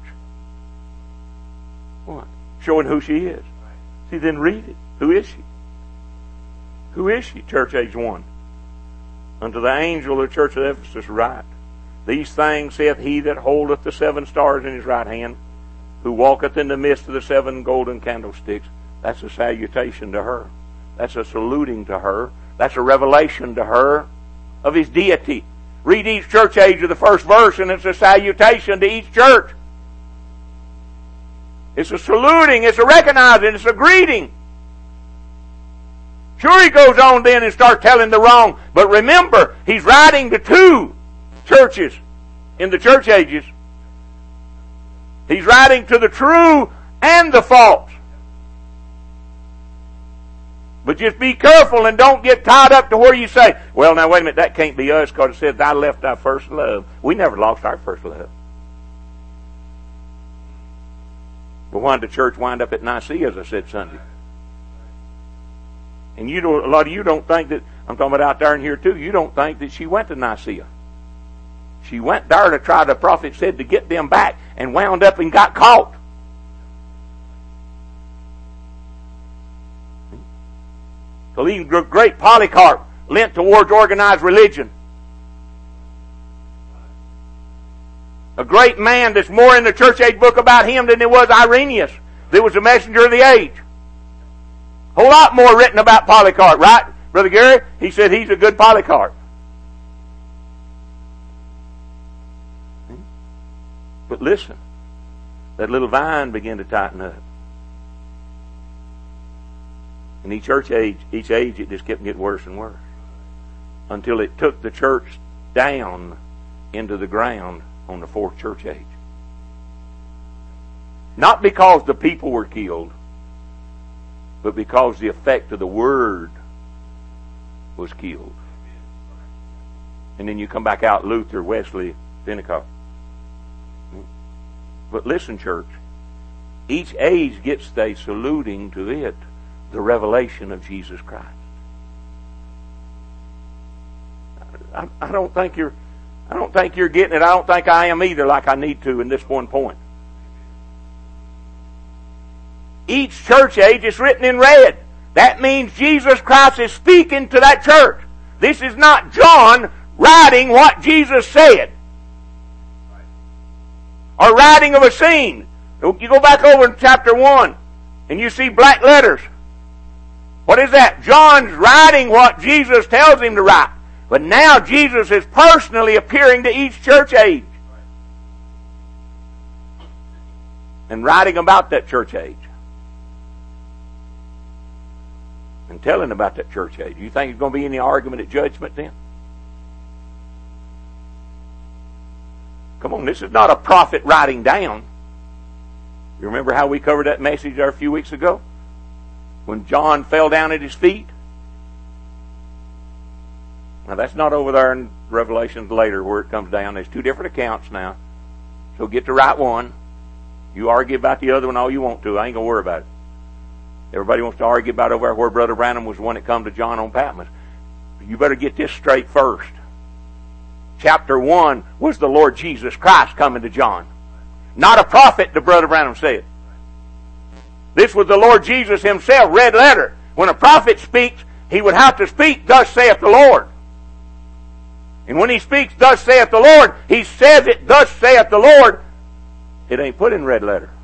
What? Showing who she is. See, then read it. Who is she? Who is she? Church age 1. Unto the angel of the church of Ephesus write, these things saith he that holdeth the 7 stars in his right hand, who walketh in the midst of the 7 golden candlesticks. That's a salutation to her. That's a saluting to her. That's a revelation to her of his deity. Read each church age of the first verse, and it's a salutation to each church. It's a saluting, it's a recognizing, it's a greeting. Sure, he goes on then and starts telling the wrong. But remember, he's writing to 2 churches in the church ages. He's writing to the true and the false. But just be careful and don't get tied up to where you say, well, now wait a minute, that can't be us because it says, I left our first love. We never lost our first love. But why did the church wind up at Nicaea, as I said Sunday? And a lot of you don't think that, I'm talking about out there and here too, you don't think that she went to Nicaea. She went there to try, the prophet said, to get them back, and wound up and got caught. So even great Polycarp leant towards organized religion. A great man that's more in the church age book about him than there was Irenaeus, that was a messenger of the age. A whole lot more written about Polycarp, right, Brother Gary? He said he's a good Polycarp. But listen, that little vine began to tighten up. And each age it just kept getting worse and worse. Until it took the church down into the ground on the fourth church age. Not because the people were killed, but because the effect of the word was killed. And then you come back out, Luther, Wesley, Pentecost. But listen, church, each age gets they saluting to it the revelation of Jesus Christ. I don't think you're getting it. I don't think I am either, like I need to in this one point. Each church age is written in red. That means Jesus Christ is speaking to that church. This is not John writing what Jesus said, or writing of a scene. You go back over in chapter 1 and you see black letters. What is that? John's writing what Jesus tells him to write. But now Jesus is personally appearing to each church age and writing about that church age and telling about that church age. You think there's going to be any argument at judgment then? Come on, this is not a prophet writing down. You remember how we covered that message there a few weeks ago? When John fell down at his feet? Now that's not over there in Revelations later where it comes down. There's two different accounts now. So get the right one. You argue about the other one all you want to. I ain't going to worry about it. Everybody wants to argue about over where Brother Branham was the one that come to John on Patmos. You better get this straight first. Chapter 1 was the Lord Jesus Christ coming to John. Not a prophet, the Brother Branham said. This was the Lord Jesus himself, red letter. When a prophet speaks, he would have to speak, thus saith the Lord. And when he speaks, thus saith the Lord, he says it, thus saith the Lord. It ain't put in red letter.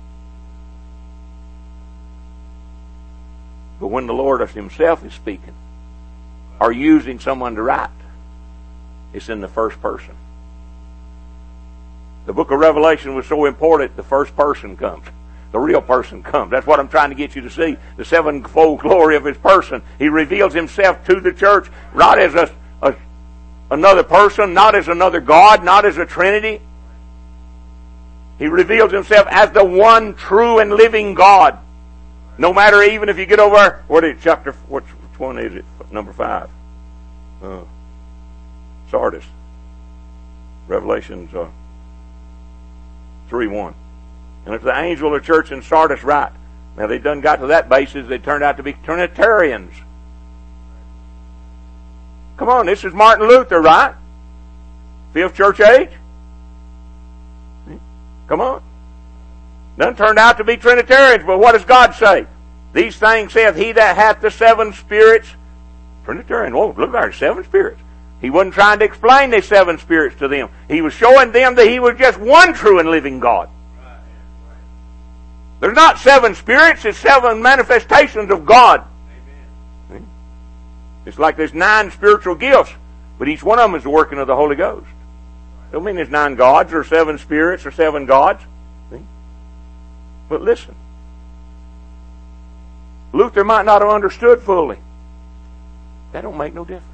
But when the Lord himself is speaking, or using someone to write, it's in the first person. The book of Revelation was so important, the first person comes. The real person comes. That's what I'm trying to get you to see. The sevenfold glory of his person. He reveals himself to the church, not as another person, not as another God, not as a Trinity. He reveals himself as the one true and living God. No matter even if you get over, which one is it? Number 5. Sardis. Revelations 3:1. And if the angel of the church in Sardis write, now they done got to that basis, they turned out to be Trinitarians. Come on, this is Martin Luther, right? 5th church age? Come on. Done turned out to be Trinitarians, but what does God say? These things saith he that hath the 7 spirits. Trinitarian, whoa, look there, 7 spirits. He wasn't trying to explain the 7 spirits to them. He was showing them that he was just one true and living God. There's not 7 spirits, it's 7 manifestations of God. Amen. It's like there's 9 spiritual gifts, but each one of them is the working of the Holy Ghost. Don't mean there's 9 gods or 7 spirits or 7 gods. See? But listen, Luther might not have understood fully. That don't make no difference.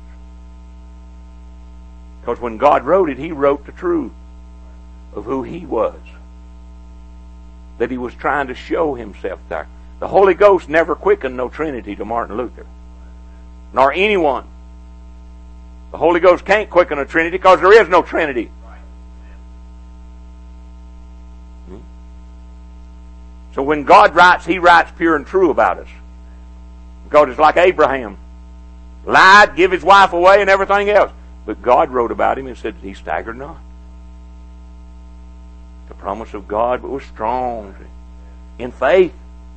Because when God wrote it, he wrote the truth of who he was. That he was trying to show himself there. The Holy Ghost never quickened no Trinity to Martin Luther. Nor anyone. The Holy Ghost can't quicken a Trinity because there is no Trinity. So when God writes, He writes pure and true about us. Because it's like Abraham. Lied, give his wife away and everything else. But God wrote about him and said he staggered not. The promise of God was strong in faith.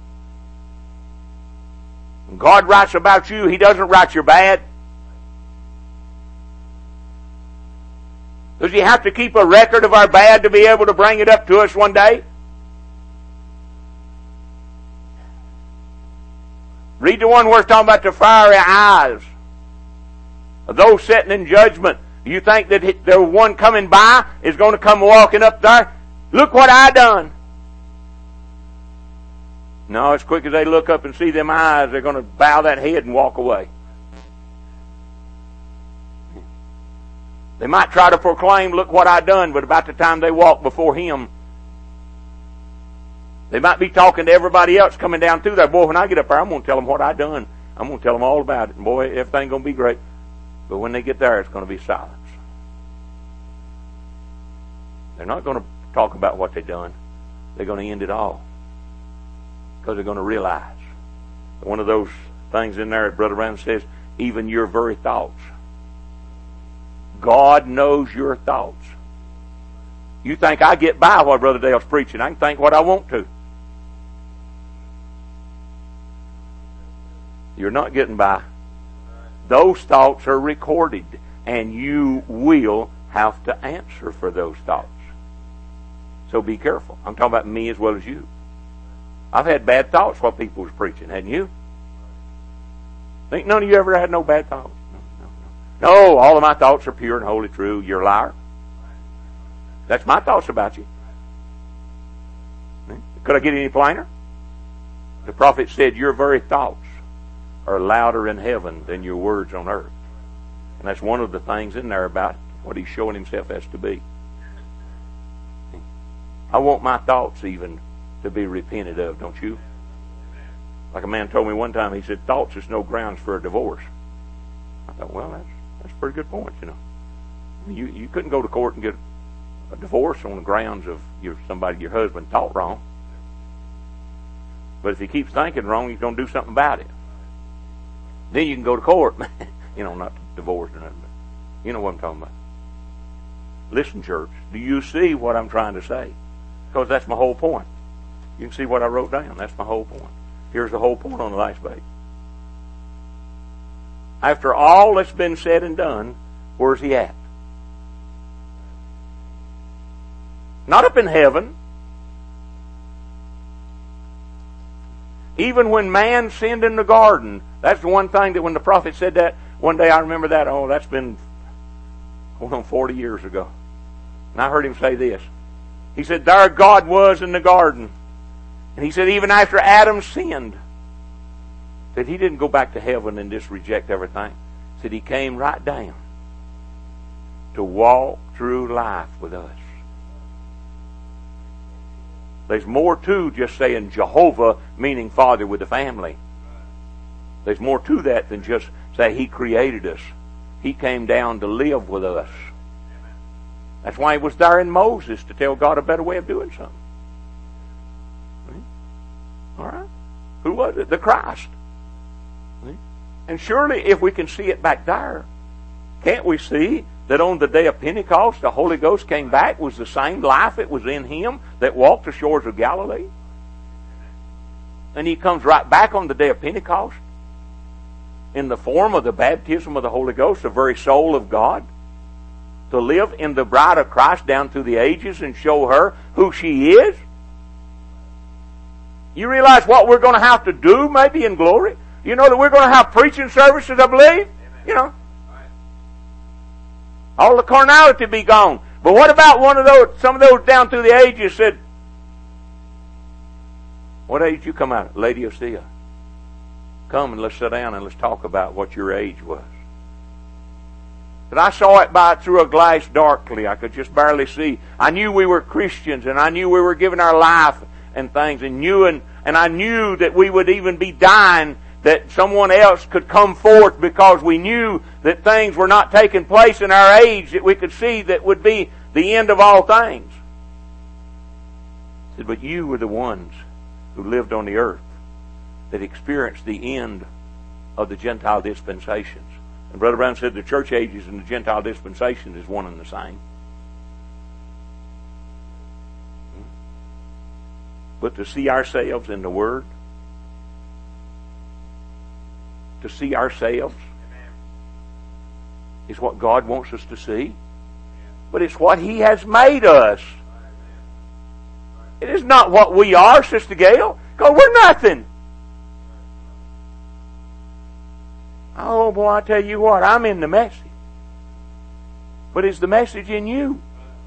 When God writes about you, He doesn't write your bad. Does He have to keep a record of our bad to be able to bring it up to us one day? Read the one where it's talking about the fiery eyes of those sitting in judgment. You think that the one coming by is going to come walking up there? Look what I done. No, as quick as they look up and see them eyes, they're going to bow that head and walk away. They might try to proclaim, look what I done, but about the time they walk before Him, they might be talking to everybody else coming down through there. Boy, when I get up there, I'm going to tell them what I done. I'm going to tell them all about it. And boy, everything's going to be great. But when they get there, it's going to be silence. They're not going to talk about what they've done. They're going to end it all. Because they're going to realize. One of those things in there, Brother Brown says, even your very thoughts. God knows your thoughts. You think I get by while Brother Dale's preaching. I can think what I want to. You're not getting by. Those thoughts are recorded, and you will have to answer for those thoughts. So be careful. I'm talking about me as well as you. I've had bad thoughts while people was preaching, hadn't you? Think none of you ever had no bad thoughts? No, all of my thoughts are pure and wholly true. You're a liar. That's my thoughts about you. Could I get any plainer? The prophet said, your very thoughts are louder in heaven than your words on earth. And that's one of the things in there about what He's showing Himself as to be. I want my thoughts even to be repented of, don't you? Like a man told me one time, he said, thoughts is no grounds for a divorce. I thought, well, that's a pretty good point, you know. You couldn't go to court and get a divorce on the grounds of your husband thought wrong. But if he keeps thinking wrong, he's going to do something about it. Then you can go to court. You know, not divorce or nothing, but you know what I'm talking about. Listen, church, do you see what I'm trying to say? Because that's my whole point. You can see what I wrote down. That's my whole point. Here's the whole point on the last page. After all that's been said and done, where's He at? Not up in heaven. Even when man sinned in the garden, that's the one thing that when the prophet said that, one day I remember that, that's been going on 40 years ago. And I heard him say this. He said, there God was in the garden. And He said, even after Adam sinned, that He didn't go back to heaven and just reject everything. He said He came right down to walk through life with us. There's more to just saying Jehovah, meaning Father with the family. There's more to that than just say He created us. He came down to live with us. That's why He was there in Moses to tell God a better way of doing something. All right? Who was it? The Christ. And surely if we can see it back there, can't we see that on the day of Pentecost, the Holy Ghost came back, was the same life that was in Him that walked the shores of Galilee? And He comes right back on the day of Pentecost in the form of the baptism of the Holy Ghost, the very soul of God, to live in the bride of Christ down through the ages and show her who she is. You realize what we're going to have to do maybe in glory? You know that we're going to have preaching services, I believe? Amen. You know. All the carnality be gone. But what about some of those down through the ages said, what age you come out of? Laodicea. Come and let's sit down and let's talk about what your age was. But I saw it through a glass darkly. I could just barely see. I knew we were Christians and I knew we were giving our life and things, and I knew that we would even be dying, that someone else could come forth, because we knew that things were not taking place in our age that we could see that would be the end of all things. He said, but you were the ones who lived on the earth that experienced the end of the Gentile dispensations. And Brother Brown said the church ages and the Gentile dispensation is one and the same. But to see ourselves in the Word, to see ourselves is what God wants us to see. But it's what He has made us. It is not what we are, Sister Gail, because we're nothing. Oh boy, I tell you what, I'm in the message. But is the message in you?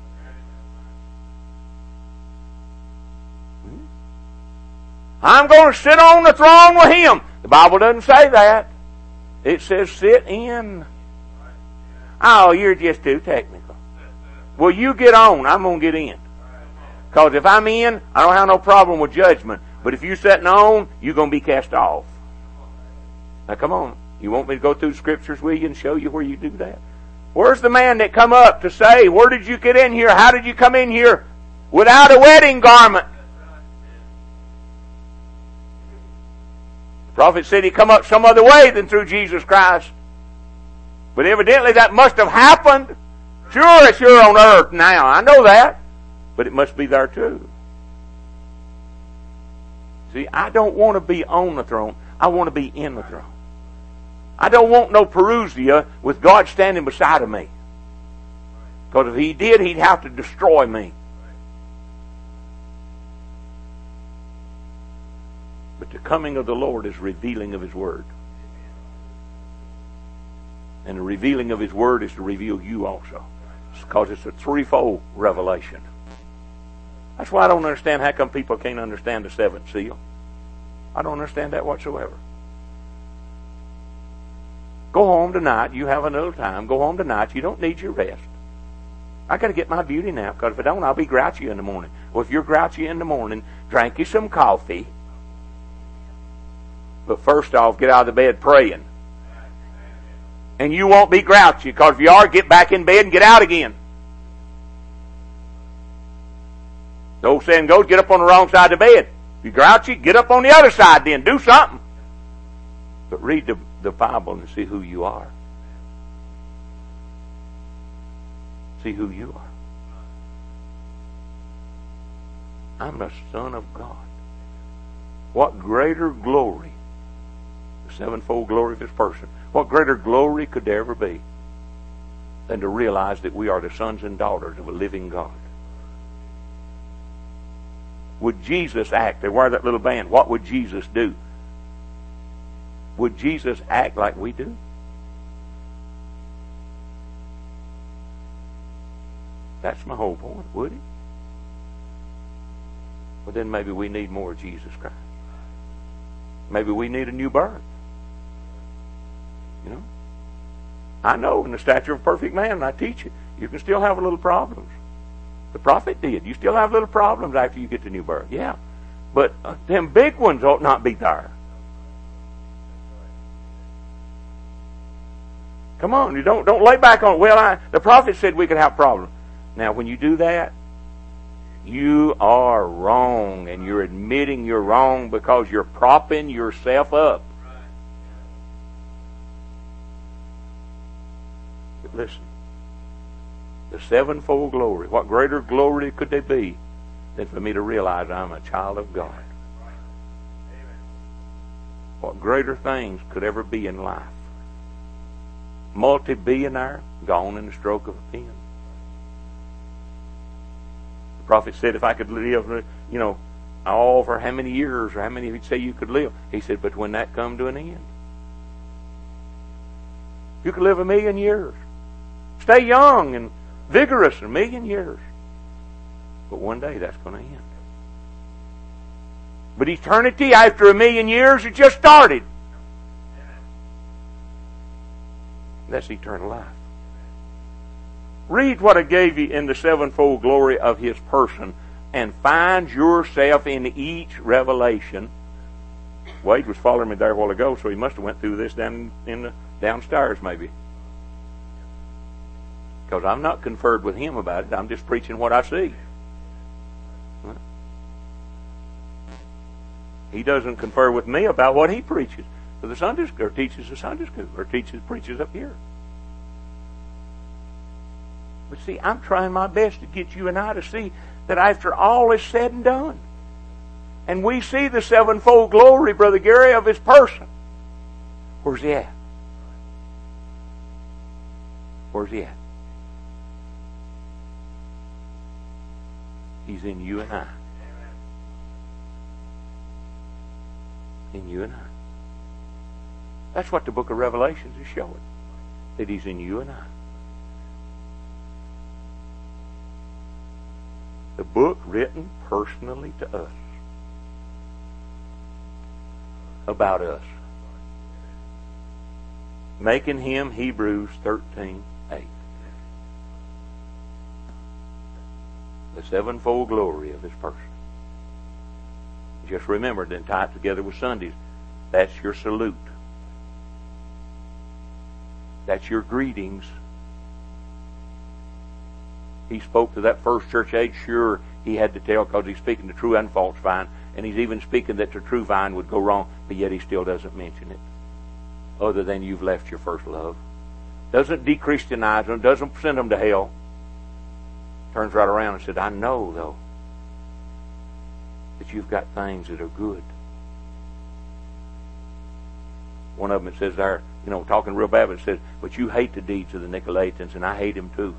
I'm going to sit on the throne with Him. The Bible doesn't say that. It says sit in. Oh, you're just too technical. Well, you get on. I'm going to get in. Because if I'm in, I don't have no problem with judgment. But if you're sitting on, you're going to be cast off. Now come on. You want me to go through the Scriptures with you and show you where you do that? Where's the man that come up to say, where did you get in here? How did you come in here without a wedding garment? The prophet said he come up some other way than through Jesus Christ. But evidently that must have happened. Sure, it's here on earth now. I know that. But it must be there too. See, I don't want to be on the throne. I want to be in the throne. I don't want no Perusia with God standing beside of me. Because if He did, He'd have to destroy me. But the coming of the Lord is revealing of His Word. And the revealing of His Word is to reveal you also. Because it's a threefold revelation. That's why I don't understand how come people can't understand the seventh seal. I don't understand that whatsoever. Go home tonight. You have a little time. Go home tonight. You don't need your rest. I got to get my beauty now, because if I don't, I'll be grouchy in the morning. Well, if you're grouchy in the morning, drink you some coffee. But first off, get out of the bed praying. And you won't be grouchy, because if you are, get back in bed and get out again. The old saying goes, get up on the wrong side of the bed. If you're grouchy, get up on the other side then. Do something. But read the Bible and see who you are. See who you are. I'm the Son of God. What greater glory, the sevenfold glory of His person, what greater glory could there ever be than to realize that we are the sons and daughters of a living God? Would Jesus act? They wear that little band. What would Jesus do? Would Jesus act like we do? That's my whole point, would He? Well, then maybe we need more of Jesus Christ. Maybe we need a new birth. You know? I know in the stature of a perfect man, and I teach it, you can still have a little problems. The prophet did. You still have little problems after you get the new birth. Yeah. But them big ones ought not be there. Come on, you don't lay back on, the prophet said we could have problems. Now, when you do that, you are wrong, and you're admitting you're wrong because you're propping yourself up. But listen, the sevenfold glory, what greater glory could there be than for me to realize I'm a child of God? What greater things could ever be in life? Multi-billionaire, gone in the stroke of a pen. The prophet said if I could live, all for how many years or how many he'd say you could live. He said, but when that come to an end, you could live 1,000,000 years. Stay young and vigorous 1,000,000 years. But one day that's going to end. But eternity after 1,000,000 years, it just started. That's eternal life. Read what I gave you in the sevenfold glory of His person and find yourself in each revelation. Wade was following me there a while ago, so he must have went through this downstairs maybe. Because I'm not conferred with him about it. I'm just preaching what I see. He doesn't confer with me about what he preaches to the Sunday school, or teaches the Sunday school, or preaches up here. But see, I'm trying my best to get you and I to see that after all is said and done, and we see the sevenfold glory, Brother Gary, of His person, where's He at? Where's He at? He's in you and I. In you and I. That's what the book of Revelations is showing. That He's in you and I. The book written personally to us. About us. Making Him, Hebrews 13:8. The sevenfold glory of His person. Just remember, then tie it together with Sundays. That's your salute. That's your greetings. He spoke to that first church age. Sure, He had to tell because He's speaking to true and false vine. And He's even speaking that the true vine would go wrong. But yet He still doesn't mention it. Other than you've left your first love. Doesn't de-Christianize them. Doesn't send them to hell. Turns right around and said, I know, though, that you've got things that are good. One of them, it says there, talking real bad, but it says, but you hate the deeds of the Nicolaitans, and I hate them too.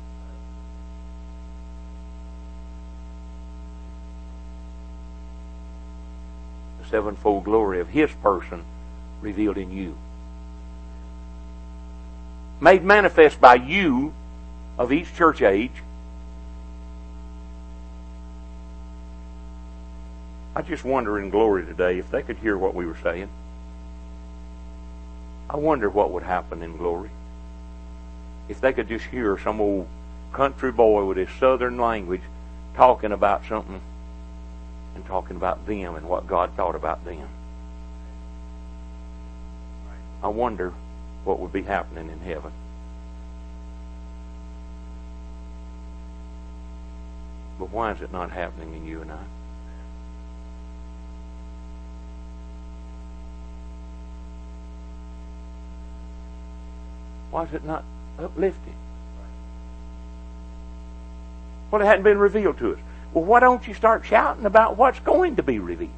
The sevenfold glory of His person revealed in you. Made manifest by you of each church age. I just wonder in glory today if they could hear what we were saying. I wonder what would happen in glory if they could just hear some old country boy with his southern language talking about something and talking about them and what God thought about them. I wonder what would be happening in heaven. But why is it not happening in you and I? Why is it not uplifted? Well, it hadn't been revealed to us. Well, why don't you start shouting about what's going to be revealed?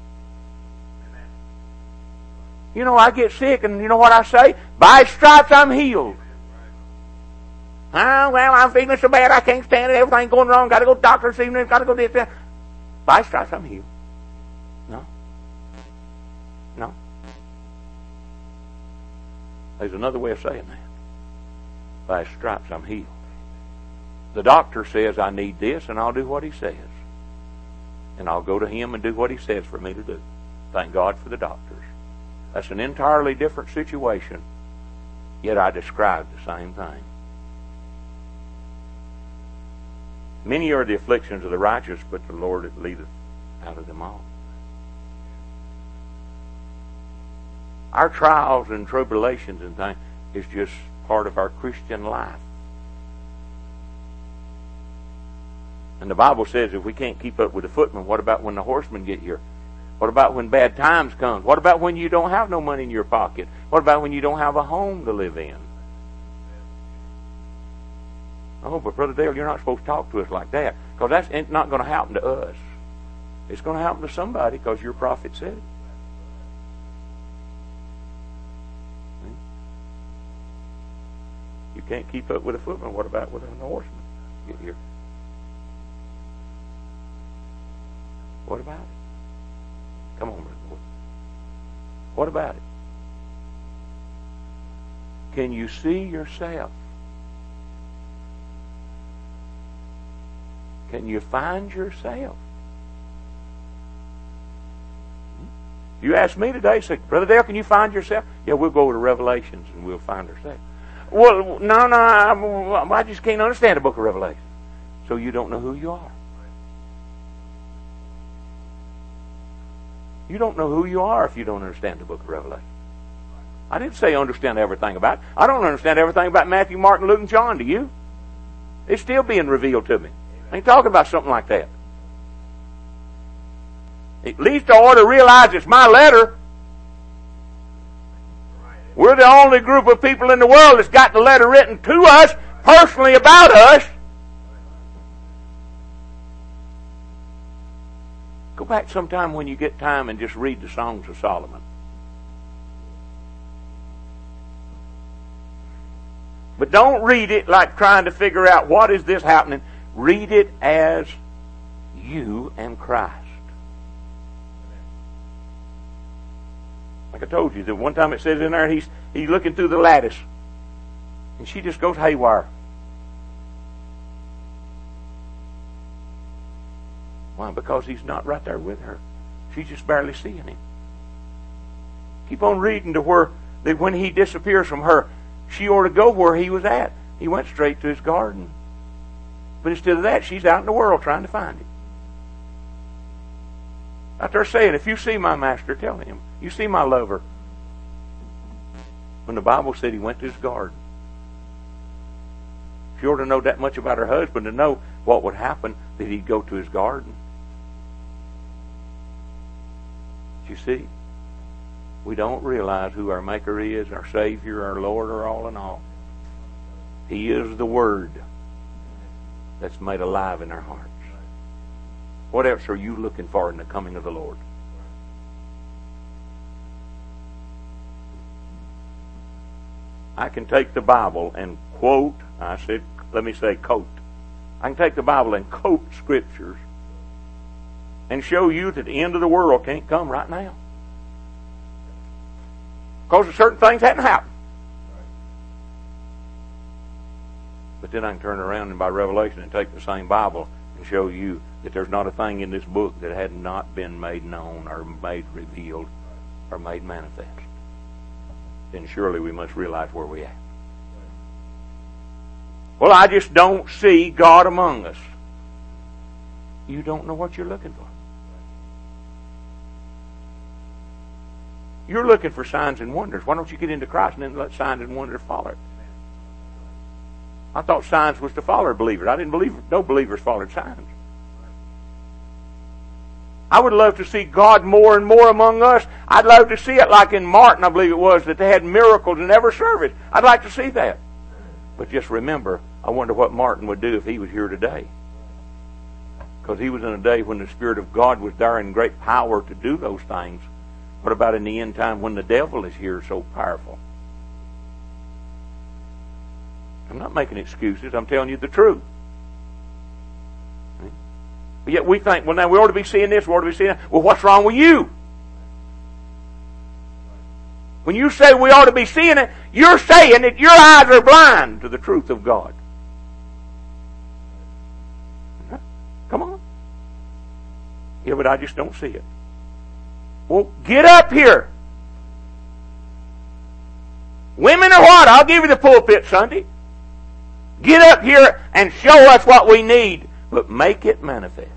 I get sick, and you know what I say? By stripes I'm healed. Well, I'm feeling so bad I can't stand it. Everything's going wrong. Got to go to the doctor this evening. Got to go this. By stripes I'm healed. No. There's another way of saying that. By His stripes I'm healed. The doctor says I need this, and I'll do what he says. And I'll go to him and do what He says for me to do. Thank God for the doctors. That's an entirely different situation. Yet I describe the same thing. Many are the afflictions of the righteous, but the Lord leadeth out of them all. Our trials and tribulations and things is just part of our Christian life. And the Bible says if we can't keep up with the footmen, what about when the horsemen get here? What about when bad times come? What about when you don't have no money in your pocket? What about when you don't have a home to live in? Oh, but Brother Dale, you're not supposed to talk to us like that, because that's not going to happen to us. It's going to happen to somebody because your prophet said it. You can't keep up with a footman. What about with an horseman get here? What about it? Come on, Brother Lord. What about it? Can you see yourself? Can you find yourself? You asked me today, say, Brother Dale, can you find yourself? Yeah, we'll go to Revelations and we'll find ourselves. Well, no, I just can't understand the book of Revelation. So you don't know who you are. You don't know who you are if you don't understand the book of Revelation. I didn't say understand everything about it. I don't understand everything about Matthew, Mark, Luke, and John. Do you? It's still being revealed to me. I ain't talking about something like that. At least I ought to realize it's my letter. We're the only group of people in the world that's got the letter written to us, personally about us. Go back sometime when you get time and just read the Songs of Solomon. But don't read it like trying to figure out what is this happening. Read it as you and Christ. Like I told you, that one time it says in there, he's looking through the lattice. And she just goes haywire. Why? Because he's not right there with her. She's just barely seeing him. Keep on reading to where that when he disappears from her, she ought to go where he was at. He went straight to his garden. But instead of that, she's out in the world trying to find him. Out there saying, if you see my master, tell him. You see my lover. When the Bible said he went to his garden. She ought to know that much about her husband to know what would happen that he'd go to his garden. You see, we don't realize who our Maker is, our Savior, our Lord, or all in all. He is the Word that's made alive in our hearts. What else are you looking for in the coming of the Lord? I can take the Bible and quote, let me say quote. I can take the Bible and quote scriptures and show you that the end of the world can't come right now. Because certain things hadn't happened. But then I can turn around and by revelation and take the same Bible and show you that there's not a thing in this book that had not been made known or made revealed or made manifest. Then surely we must realize where we are. Well, I just don't see God among us. You don't know what you're looking for. You're looking for signs and wonders. Why don't you get into Christ and then let signs and wonders follow? I thought signs was to follow believers. I didn't believe no believers followed signs. I would love to see God more and more among us. I'd love to see it like in Martin, I believe it was, that they had miracles in every service. I'd like to see that. But just remember, I wonder what Martin would do if he was here today. Because he was in a day when the Spirit of God was there in great power to do those things. What about in the end time when the devil is here so powerful? I'm not making excuses. I'm telling you the truth. But yet we think, well, now we ought to be seeing this, we ought to be seeing that. Well, what's wrong with you? When you say we ought to be seeing it, you're saying that your eyes are blind to the truth of God. Come on. Yeah, but I just don't see it. Well, get up here. Women or what? I'll give you the pulpit Sunday. Get up here and show us what we need, but make it manifest.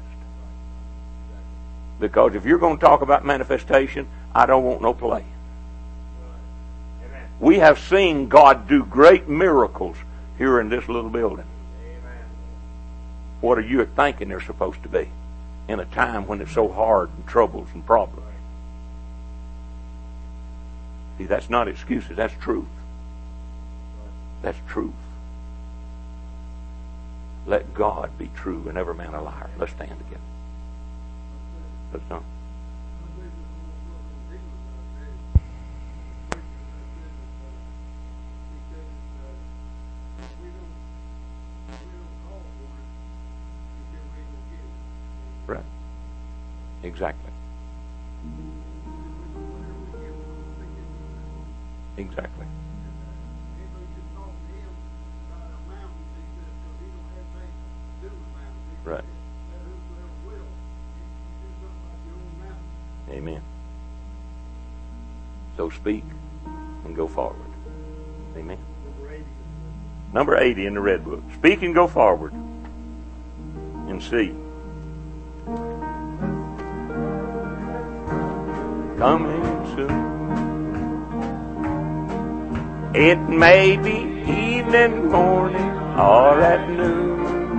Because if you're going to talk about manifestation, I don't want no play. We have seen God do great miracles here in this little building. What are you thinking they're supposed to be in a time when it's so hard and troubles and problems? See, that's not excuses. That's truth. That's truth. Let God be true and every man a liar. Let's stand together. Let's stand. Right. Exactly. Exactly. Right. Amen. So speak and go forward. Amen. Number 80 in the Red Book. Speak and go forward and see. coming soon. It may be evening, morning, or at noon.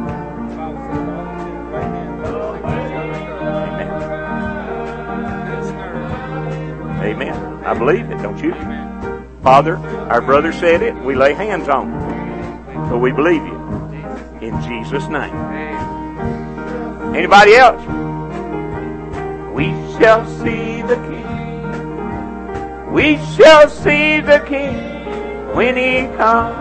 Amen. I believe it, don't you? Father, our brother said it. We lay hands on him. So we believe you. In Jesus' name. Anybody else? We shall see the King. We shall see the King when He comes.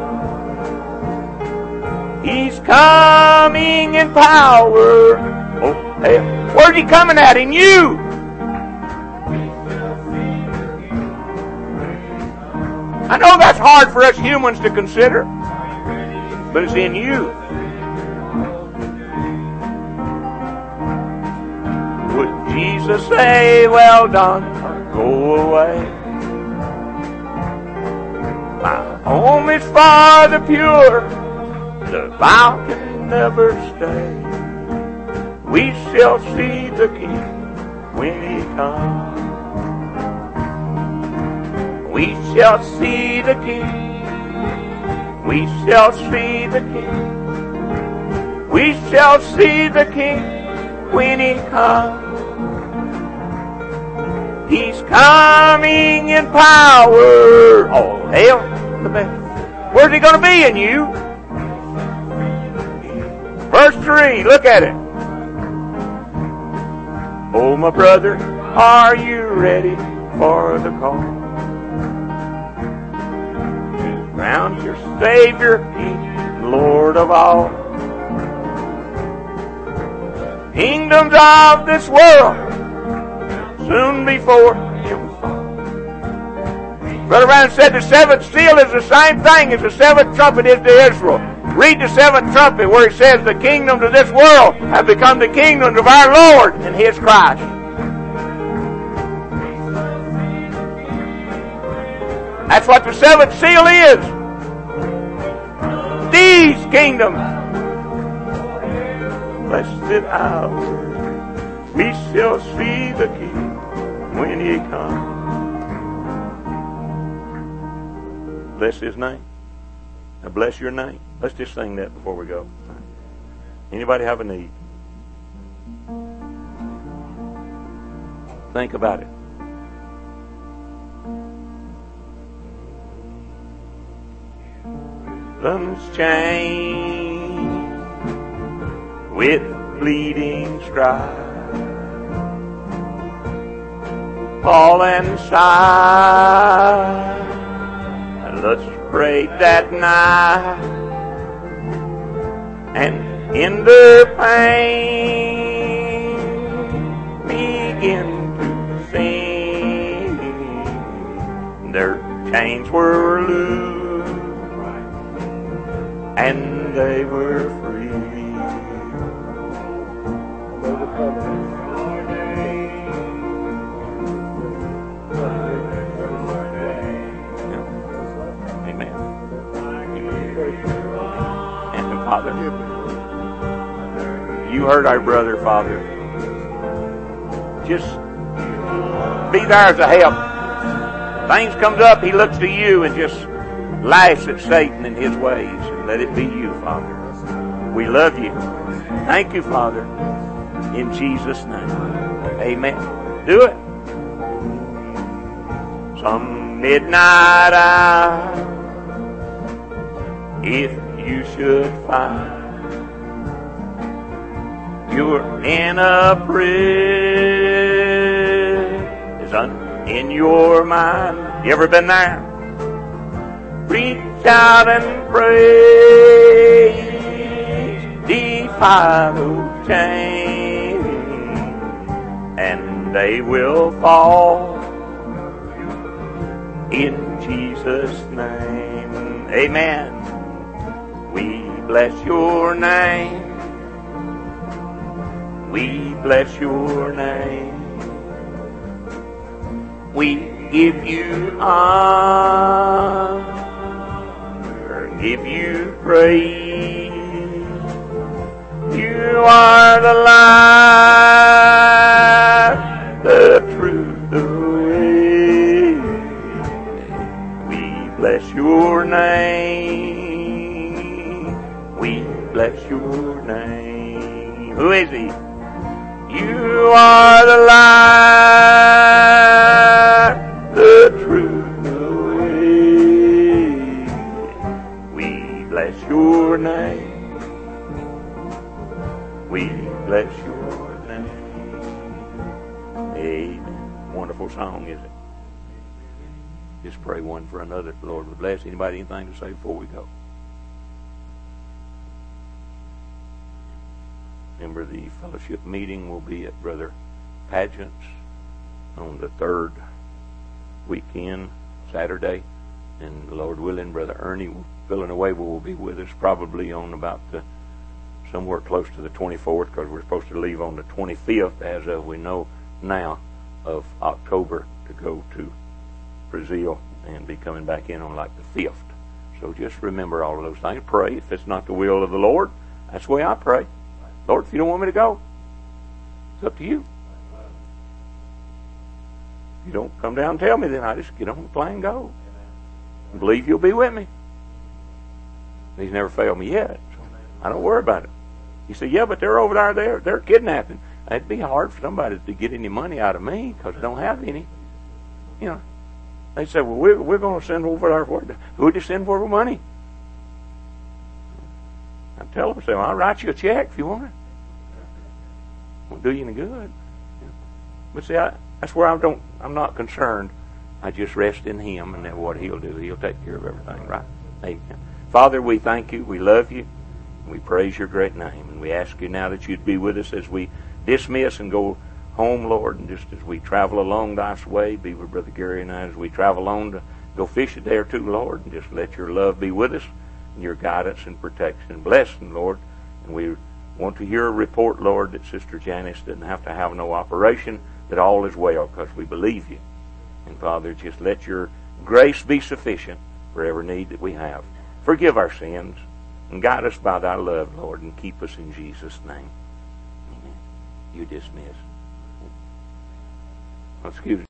He's coming in power. Oh, hey, where's He coming at? In you. I know that's hard for us humans to consider, but it's in you. Would Jesus say, well done, or go away? My home is for the pure, the vow can never stay. We shall see the King when He comes. We shall see the King. We shall see the King. We shall see the King when He comes. He's coming in power. Oh, hail the best. Where's He going to be in you? Verse 3, look at it. Oh, my brother, are you ready for the call? Crown your Savior, King, Lord of all. Kingdoms of this world soon before Him fall. Brother Brown said the seventh seal is the same thing as the seventh trumpet is to Israel. Read the seventh trumpet where it says the kingdoms of this world have become the kingdoms of our Lord and His Christ. That's what the seventh seal is. These kingdoms. Blessed hour, we shall see the King when He comes. Bless His name. Now bless your name. Let's just sing that before we go. Anybody have a need? Think about it. Rhythms change with bleeding strife. Fall and sigh. Let's pray that night and in their pain begin to sing. Their chains were loose and they were free. Amen. And Father, you heard our brother, Father. Just be there as a help. Things comes up, he looks to you and just laughs at Satan and his ways. And let it be you, Father. We love you. Thank you, Father. In Jesus' name. Amen. Do it. Some midnight hour, if you should find you're in a prison in your mind. You ever been there? Reach out and pray, defy those chains, and they will fall in Jesus' name. Amen. We bless your name. We bless your name. We give you honor, give you praise. You are the light, the truth, the bless your name. We bless your name. Who is He? You are the light, the truth, the way. We bless your name. We bless your name. Amen. Wonderful song, isn't it? Just pray one for another. The Lord would bless. Anybody anything to say before we go? Remember, the fellowship meeting will be at Brother Pageant's on the 3rd weekend, Saturday. And Lord willing, Brother Ernie Villanueva will be with us probably on about somewhere close to the 24th, because we're supposed to leave on the 25th, as of we know now, of October to go to Brazil and be coming back in on like the 5th. So just remember all of those things. Pray. If it's not the will of the Lord, that's the way I pray. Lord, if you don't want me to go, it's up to you. If you don't come down and tell me, then I just get on the plane and go. I believe you'll be with me. He's never failed me yet, so I don't worry about it. You say, yeah, but they're over there, they're kidnapping. It'd be hard for somebody to get any money out of me because I don't have any. You know, they say, well, we're going to send over our word. Who would you send for money? I tell them, I say, well, I'll write you a check if you want it. Won't do you any good. But see, that's where I'm not concerned. I just rest in Him and then what He'll do. He'll take care of everything, right? Amen. Father, we thank you. We love you. We praise your great name. And we ask you now that you'd be with us as we dismiss and go home, Lord. And just as we travel along thy way, be with Brother Gary and I as we travel on to go fish a day or two, Lord. And just let your love be with us and your guidance and protection. Bless them, Lord. And we want to hear a report, Lord, that Sister Janice didn't have to have no operation, that all is well because we believe you. And Father, just let your grace be sufficient for every need that we have. Forgive our sins and guide us by thy love, Lord, and keep us in Jesus' name. Amen. You dismiss. Excuse me.